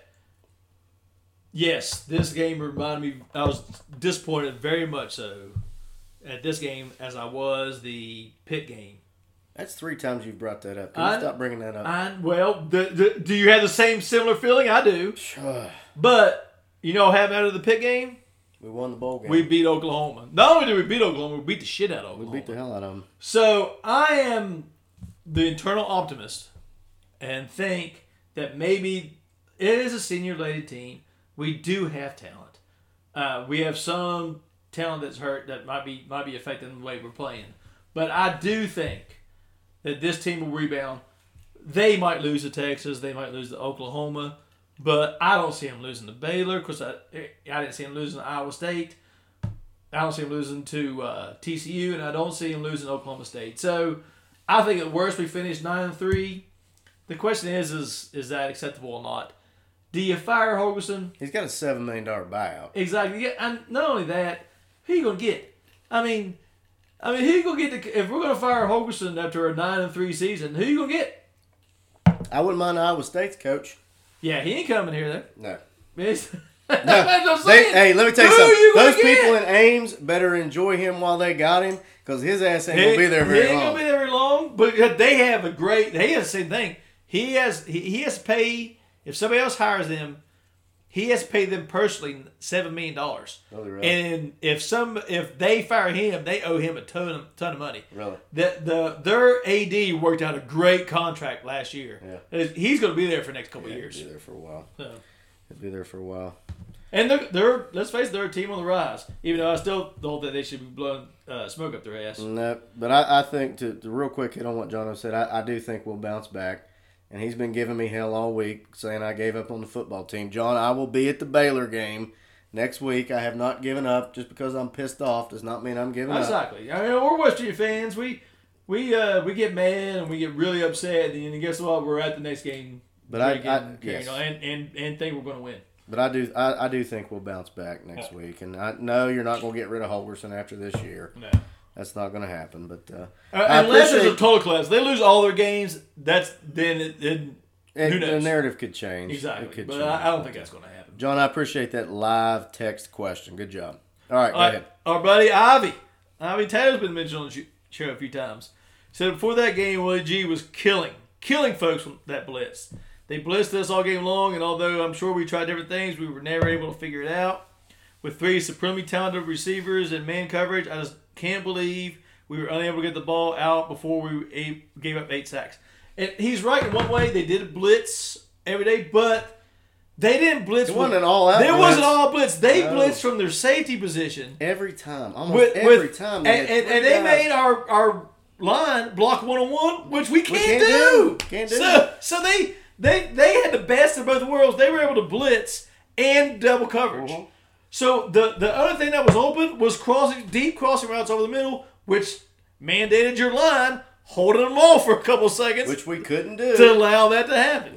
yes, this game reminded me. I was disappointed very much so at this game as I was the Pitt game. That's 3 times you've brought that up. Can you stop bringing that up? Do you have the similar feeling? I do. But you know what happened out of the Pitt game? We won the bowl game. We beat Oklahoma. Not only did we beat Oklahoma, we beat the shit out of Oklahoma. We beat the hell out of them. So I am the internal optimist and think that maybe it is a senior-laden team. We do have talent. We have some talent that's hurt that might be affecting the way we're playing. But I do think that this team will rebound. They might lose to Texas. They might lose to Oklahoma. But I don't see him losing to Baylor because I didn't see him losing to Iowa State. I don't see him losing to TCU, and I don't see him losing to Oklahoma State. So I think at worst we finish 9-3. The question is that acceptable or not? Do you fire Holgorsen? He's got a $7 million buyout. Exactly. Yeah, and not only that, who you gonna get? I mean, who you gonna get? If we're gonna fire Holgorsen after a 9-3 season, who you gonna get? I wouldn't mind Iowa State's coach. Yeah, he ain't coming here, though. No. That's what I'm Hey, saying. let me tell you Who something. you gonna Those people get? in Ames better enjoy him while they got him, because his ass ain't gonna be there He very ain't long. gonna be there very long. But they have a great. He has the same thing. He has to pay if somebody else hires them. He has to pay them personally $7 million. Oh, really? And if they fire him, they owe him a ton of money. Really? Their AD worked out a great contract last year. Yeah. He's going to be there for the next couple of years. He'll be there for a while. So. He'll be there for a while. And they're let's face it, they're a team on the rise. Even though I still thought that they should be blowing smoke up their ass. No, but I think to real quick hit on what Jono said, I do think we'll bounce back. and he's been giving me hell all week, saying I gave up on the football team. John, I will be at the Baylor game next week. I have not given up. Just because I'm pissed off does not mean I'm giving up. Exactly. I mean, we're West Virginia fans. We get mad and we get really upset, and guess what? We're at the next game. But yes. And think we're going to win. But I do think we'll bounce back next week, and I know you're not going to get rid of Holgorsen after this year. No. That's not going to happen. But unless there's a total collapse, they lose all their games. That's then who knows? The narrative could change. Exactly, but I don't think that's going to happen. John, I appreciate that live text question. Good job. All right, go ahead. Our buddy Ivy Taylor's been mentioned on the show a few times. Said before that game, Willie G was killing folks with that blitz. They blitzed us all game long, and although I'm sure we tried different things, we were never able to figure it out. With 3 supremely talented receivers and man coverage, I just can't believe we were unable to get the ball out before we gave up 8 sacks. And he's right in one way. They did blitz every day, but they didn't blitz. It wasn't an all-out blitz. It wasn't all blitz. They blitzed from their safety position. Every time. Almost every time. And they made our line block one-on-one, which we can't do. Can't do. So they had the best of both worlds. They were able to blitz and double coverage. Uh-huh. So the other thing that was open was deep crossing routes over the middle, which mandated your line holding them off for a couple seconds, which we couldn't do to allow that to happen.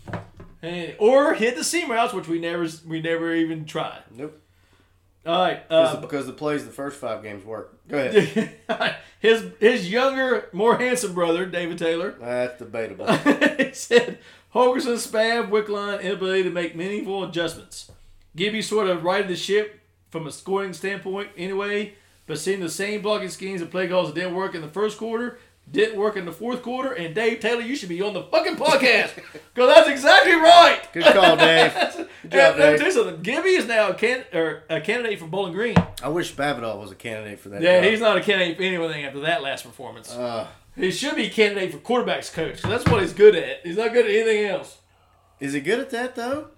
Yep. Or hit the seam routes, which we never even tried. Nope. All right. Because the plays the first 5 games worked. Go ahead. His younger, more handsome brother, David Taylor. That's debatable. He said, Holgorsen, Spav, Wickline, inability to make meaningful adjustments. Gibby sort of righted the ship from a scoring standpoint anyway, but seeing the same blocking schemes and play calls that didn't work in the first quarter, didn't work in the fourth quarter, and Dave Taylor, you should be on the fucking podcast, because that's exactly right. Good call, Dave. Good job, Dave. Let me tell you something. Gibby is now a candidate for Bowling Green. I wish Spavital was a candidate for that. Yeah, job. He's not a candidate for anything after that last performance. He should be a candidate for quarterback's coach, because that's what he's good at. He's not good at anything else. Is he good at that, though?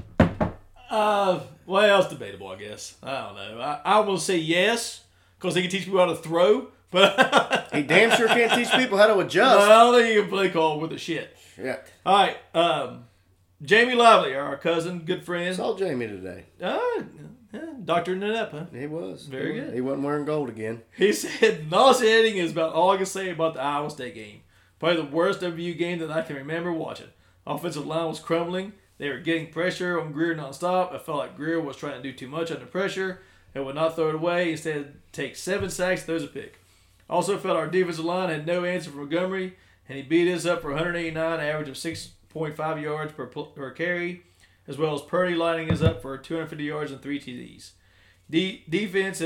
Well, it's debatable, I guess. I don't know. I will say yes, because he can teach people how to throw. But he damn sure can't teach people how to adjust. I don't think he can play call with the shit. Yeah. All right. Jamie Lively, our cousin, good friend. Saw Jamie today. Doctoring it up, huh? He was. Very good. He wasn't wearing gold again. He said, nauseating is about all I can say about the Iowa State game. Probably the worst WVU game that I can remember watching. Offensive line was crumbling. They were getting pressure on Greer nonstop. I felt like Greer was trying to do too much under pressure and would not throw it away. Instead, take 7 sacks, throws a pick. Also felt our defensive line had no answer for Montgomery, and he beat us up for 189, average of 6.5 yards per carry, as well as Purdy lining us up for 250 yards and 3 TDs. Defense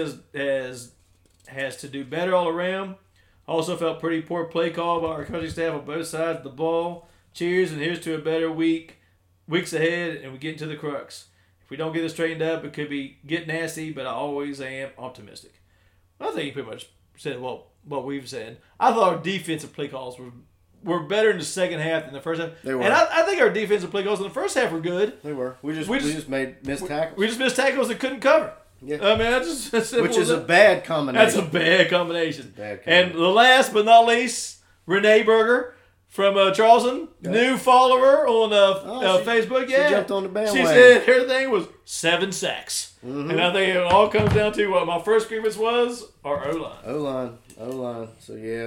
has to do better all around. Also felt pretty poor play call by our coaching staff on both sides of the ball. Cheers, and here's to a better weeks ahead, and we get into the crux. If we don't get it straightened up, it could get nasty, but I always am optimistic. I think he pretty much said what we've said. I thought our defensive play calls were better in the second half than the first half. They were. And I think our defensive play calls in the first half were good. They were. We just made missed tackles. We just missed tackles that couldn't cover. Yeah. I mean, that's simple. Which is a bad combination. That's a bad combination. And the last but not least, Renee Berger from Charleston, new follower on Facebook. Yeah, she jumped on the bandwagon. She said her thing was 7 sacks. Mm-hmm. And I think it all comes down to what my first grievance was, our O-line. O-line. So, yeah,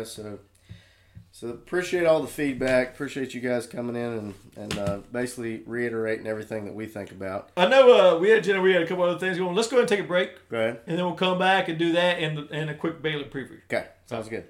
so appreciate all the feedback. Appreciate you guys coming in and basically reiterating everything that we think about. I know we had a couple other things going. Let's go ahead and take a break. Go ahead. And then we'll come back and do that and a quick Baylor preview. Okay. Sounds good.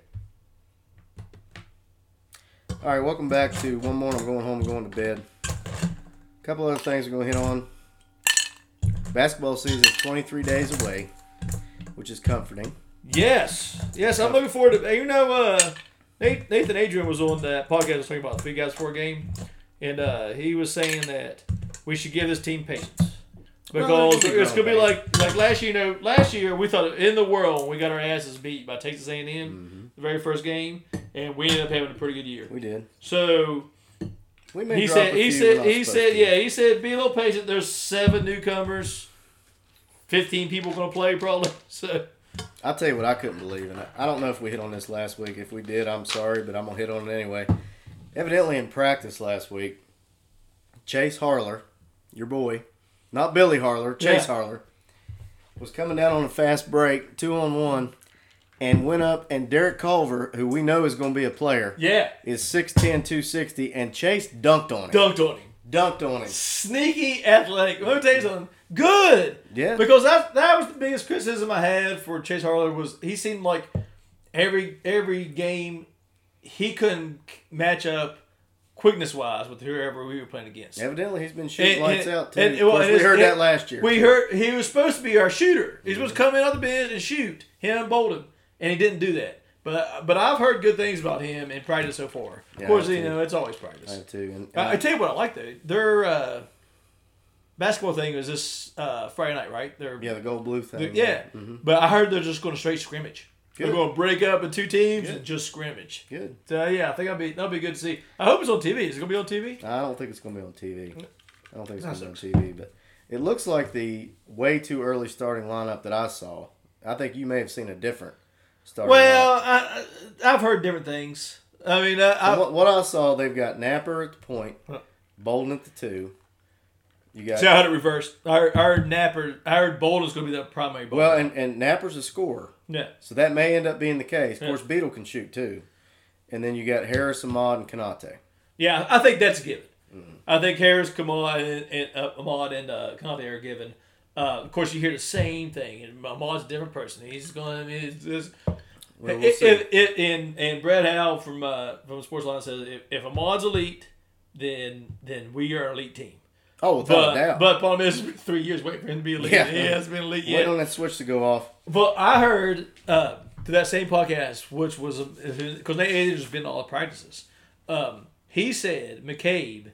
All right, welcome back to One More. I'm going home and going to bed. A couple other things we're going to hit on. Basketball season is 23 days away, which is comforting. Yes, I'm looking forward to. You know, Nathan Adrian was on that podcast I was talking about the 3 guys 4 game, and he was saying that we should give this team patience because it's gonna be like last year. You know, last year we thought in the world we got our asses beat by Texas A&M the very first game, and we ended up having a pretty good year. We did. So he said, be a little patient. There's 7 newcomers, 15 people gonna play probably. So I'll tell you what I couldn't believe, and I don't know if we hit on this last week. If we did, I'm sorry, but I'm gonna hit on it anyway. Evidently in practice last week, Chase Harler, your boy, not Billy Harler, Chase Harler, was coming down on a fast break, 2-on-1, and went up, and Derek Culver, who we know is going to be a player, is 6'10", 260, and Chase dunked on him. Dunked on him. Sneaky athletic. Let me tell you something. Good. Yeah. Because that was the biggest criticism I had for Chase Harler was he seemed like every game he couldn't match up quickness-wise with whoever we were playing against. Evidently, he's been shooting lights out, too. And, of course, we heard that last year. We heard he was supposed to be our shooter. He was supposed to come in on the bench and shoot. Him and Bolden. And he didn't do that. But I've heard good things about him in practice so far. Yeah, of course, it's always practice. I have too. And, I tell you what I like, though. Their basketball thing is this Friday night, right? The gold-blue thing. Mm-hmm. But I heard they're just going to straight scrimmage. Good. They're going to break up in two teams and just scrimmage. Good. So, I think that'll be good to see. I hope it's on TV. Is it going to be on TV? I don't think it's going to be on TV. I don't think it's going to be on TV. But it looks like the way too early starting lineup that I saw. I think you may have seen a different starting lineup. I've heard different things. I mean, what I saw, they've got Napper at the point, Bolden at the 2. You got. See, I had it reversed. I heard Bolden's going to be the primary ball. Well, and Napper's a scorer. Yeah. So that may end up being the case. Of course, Beadle can shoot too. And then you got Harris, Ahmad, and Konate. Yeah, I think that's a given. Mm-hmm. I think Harris, Ahmad, and Konate are given. Of course, you hear the same thing. And Ahmad's a different person. He's going to and Brad Howe from Sportsline says if Ahmad's elite, then we are an elite team. Oh, without a doubt. But problem is, 3 years waiting for him to be elite. Yeah. He hasn't been elite yet. Wait on that switch to go off. But I heard through that same podcast, which was because they had just been to all the practices. He said McCabe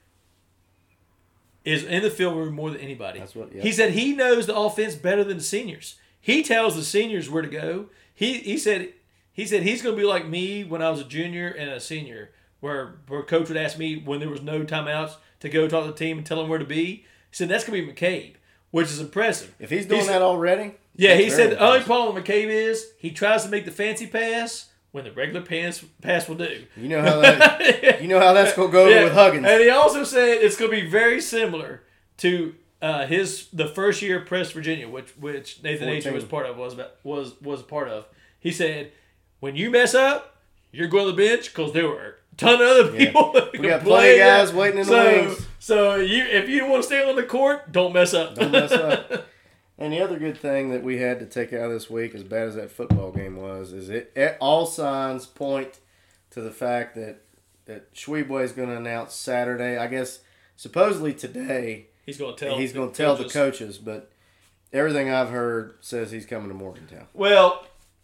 is in the field room more than anybody. That's what. Yeah. He said he knows the offense better than the seniors. He tells the seniors where to go. He said he's going to be like me when I was a junior and a senior, where coach would ask me when there was no timeouts to go talk to the team and tell them where to be. He said that's going to be McCabe, which is impressive. If he's doing that already? Yeah, he said the only problem with McCabe is he tries to make the fancy pass when the regular pass will do. You know how that's going to go over with Huggins. And he also said it's going to be very similar to the first year of Press Virginia, which Nathan Acher was part of was a part of. He said, when you mess up, you're going to the bench because there were a ton of other people. We got plenty of guys waiting in the wings. So if you want to stay on the court, don't mess up. Don't mess up. And the other good thing that we had to take out this week, as bad as that football game was, is all signs point to the fact that Schwebwe is going to announce Saturday. I guess supposedly today he's going to tell the coaches, but everything I've heard says he's coming to Morgantown. Well,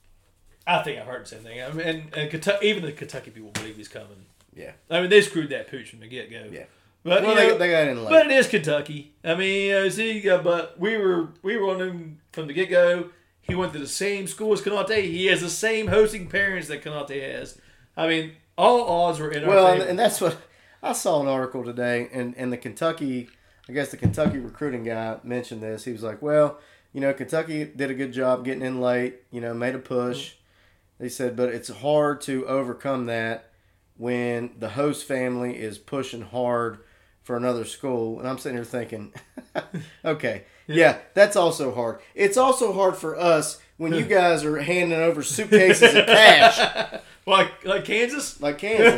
I think I've heard the same thing. I mean, and Kentucky, even the Kentucky people believe he's coming. Yeah. I mean, they screwed that pooch from the get-go. Yeah. But they got in late. But it is Kentucky. I mean, but we were on him from the get-go. He went to the same school as Konate. He has the same hosting parents that Konate has. I mean, all odds were in our favor. Well, and that's what I saw an article today, and the Kentucky recruiting guy mentioned this. He was like, well, Kentucky did a good job getting in late, made a push. Mm-hmm. They said, but it's hard to overcome that when the host family is pushing hard for another school. And I'm sitting here thinking, okay, yeah, that's also hard. It's also hard for us when you guys are handing over suitcases of cash. Like Kansas? Like Kansas.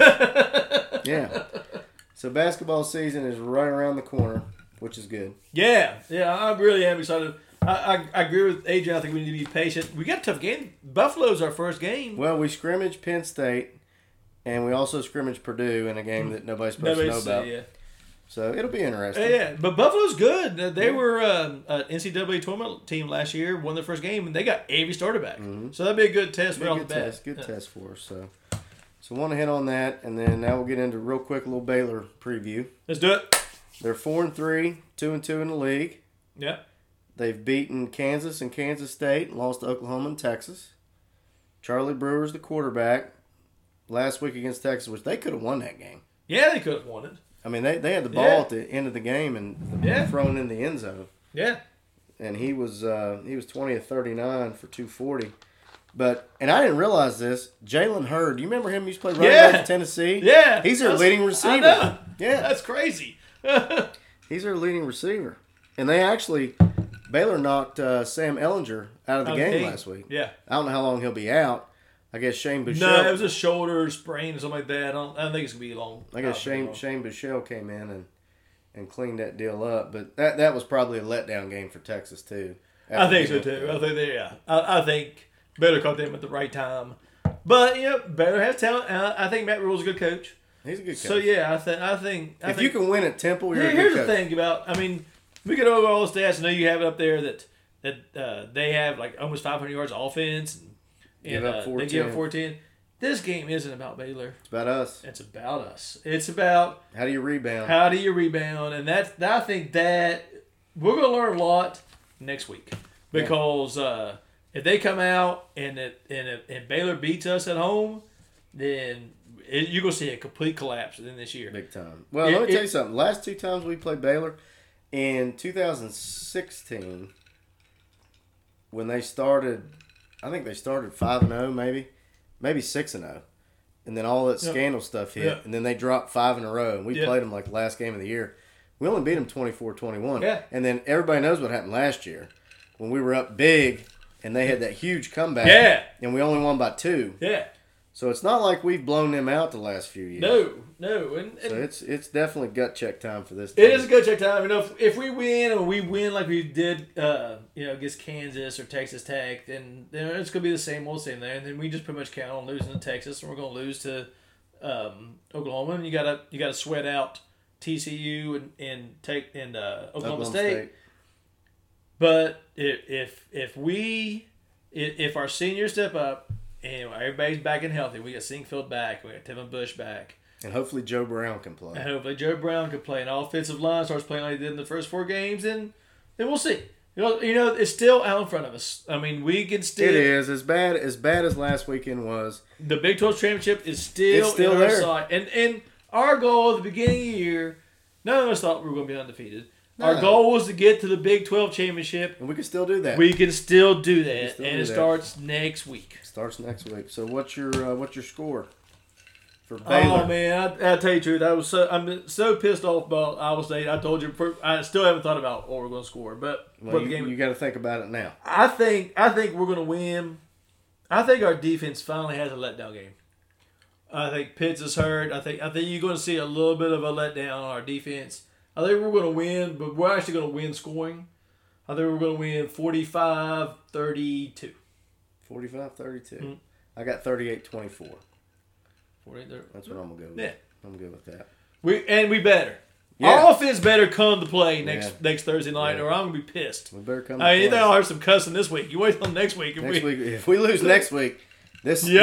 Yeah. So basketball season is right around the corner, which is good. Yeah, I really am excited. I agree with AJ. I think we need to be patient. We got a tough game. Buffalo's our first game. Well, we scrimmaged Penn State, and we also scrimmaged Purdue in a game that nobody's supposed to know about. Yeah. So it'll be interesting. Yeah, but Buffalo's good. They were an NCAA tournament team last year, won their first game, and they got every starter back. Mm-hmm. So that'd be a good test right off the bat. Good test for us. So want to hit on that, and then now we'll get into real quick a little Baylor preview. Let's do it. They're 4-3, 2-2 in the league. Yeah. They've beaten Kansas and Kansas State, and lost to Oklahoma and Texas. Charlie Brewer's the quarterback. Last week against Texas, which they could have won that game. Yeah, they could have won it. I mean, they had the ball at the end of the game and thrown in the end zone. Yeah. And he was 20 of 39 for 240. And I didn't realize this. Jalen Hurd, do you remember him? He used to play running back for Tennessee. Yeah, he's their leading receiver. I know. Yeah, that's crazy. He's their leading receiver, and Baylor knocked Sam Ehlinger out of the game last week. Yeah, I don't know how long he'll be out. I guess Shane Buechele. No, it was a shoulder sprain or something like that. I don't think it's gonna be long. I guess Shane Buechele came in and cleaned that deal up, but that was probably a letdown game for Texas too. I think so too. I think Baylor caught them at the right time, but Baylor has talent. I think Matt Rule's a good coach. He's a good coach. So yeah, I think if you can win at Temple, you're a good here's coach. the thing about. I mean, we could over all the stats. I know you have it up there that they have like almost 500 yards of offense. And they give up 14. This game isn't about Baylor. It's about us. It's about us. It's about how do you rebound? And I think that we're going to learn a lot next week because if they come out and Baylor beats us at home, then you're going to see a complete collapse in this year. Big time. Well, let me tell you something. Last 2 times we played Baylor, in 2016, when they started. I think they started 5-0, maybe 6-0, and then all that scandal stuff hit, and then they dropped 5 in a row, and we played them like the last game of the year. We only beat them 24-21, and then everybody knows what happened last year when we were up big, and they had that huge comeback, and we only won by 2. Yeah. So it's not like we've blown them out the last few years. No. And so it's definitely gut check time for this team. It is a gut check time. If we win like we did, against Kansas or Texas Tech, then it's going to be the same old same there. And then we just pretty much count on losing to Texas, and we're going to lose to Oklahoma. And you gotta sweat out TCU and Oklahoma State. But if our seniors step up and everybody's back and healthy, we got Sinkfield back, we got Tevin Bush back. And hopefully Joe Brown can play. And offensive line starts playing like they did in the first 4 games, and then we'll see. It's still out in front of us. I mean, we can still. It is as bad as last weekend was. The Big 12 championship is still in our sight, and our goal at the beginning of the year, none of us thought we were going to be undefeated. No. Our goal was to get to the Big 12 championship, and we can still do that. It starts next week. So what's your score for Baylor? Oh man, I tell you the truth, I'm so pissed off about Iowa State. I told you, I still haven't thought about what we're going to score, but you got to think about it now. I think we're going to win. I think our defense finally has a letdown game. I think Pitts is hurt. I think you're going to see a little bit of a letdown on our defense. I think we're going to win, but we're actually going to win scoring. I think we're going to win 45-32. 45-32. Mm-hmm. I got 38-24. That's what I'm going to go with. Yeah. I'm good with that. We better. Yeah. Our offense better come to play next Thursday night, or I'm going to be pissed. We better come to play. I'll hear some cussing this week. You wait till next week. If we lose next week, if we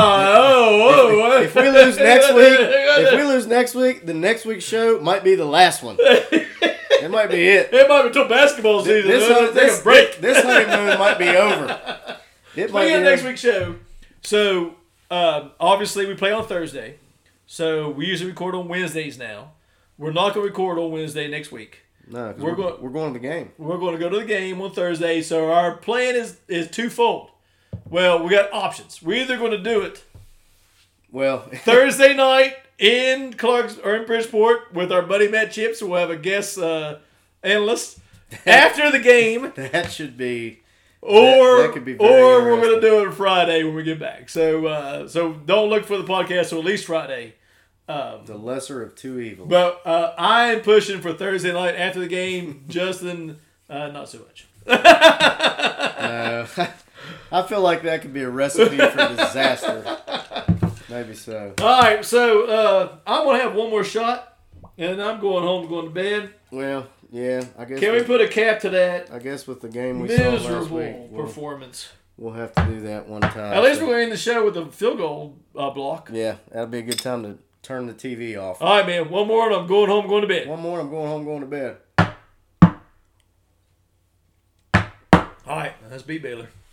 lose next week, the next week's show might be the last one. It might be it. It might be till basketball season. This break. This honeymoon might be over. It might be next week's show. So obviously we play on Thursday. So we usually record on Wednesdays now. We're not going to record on Wednesday next week. No, we're going to the game. We're going to go to the game on Thursday. So our plan is twofold. Well, we got options. We're either going to do it Thursday night in Clarks or in Bridgeport with our buddy Matt Chips. We'll have a guest analyst after the game. That should be. That could be or we're going to do it Friday when we get back. So don't look for the podcast till at least Friday. The lesser of two evils. But I am pushing for Thursday night after the game. Justin, not so much. I feel like that could be a recipe for disaster. Maybe so. All right, so I'm going to have one more shot, and I'm going home, going to bed. Well, yeah, I guess. Can we put a cap to that? I guess with the game we saw last week, performance. We'll have to do that one time. At least we're going to end the show with a field goal block. Yeah, that'll be a good time to turn the TV off. All right, man. One more, and I'm going home, going to bed. One more, I'm going home, going to bed. All right, let's beat Baylor.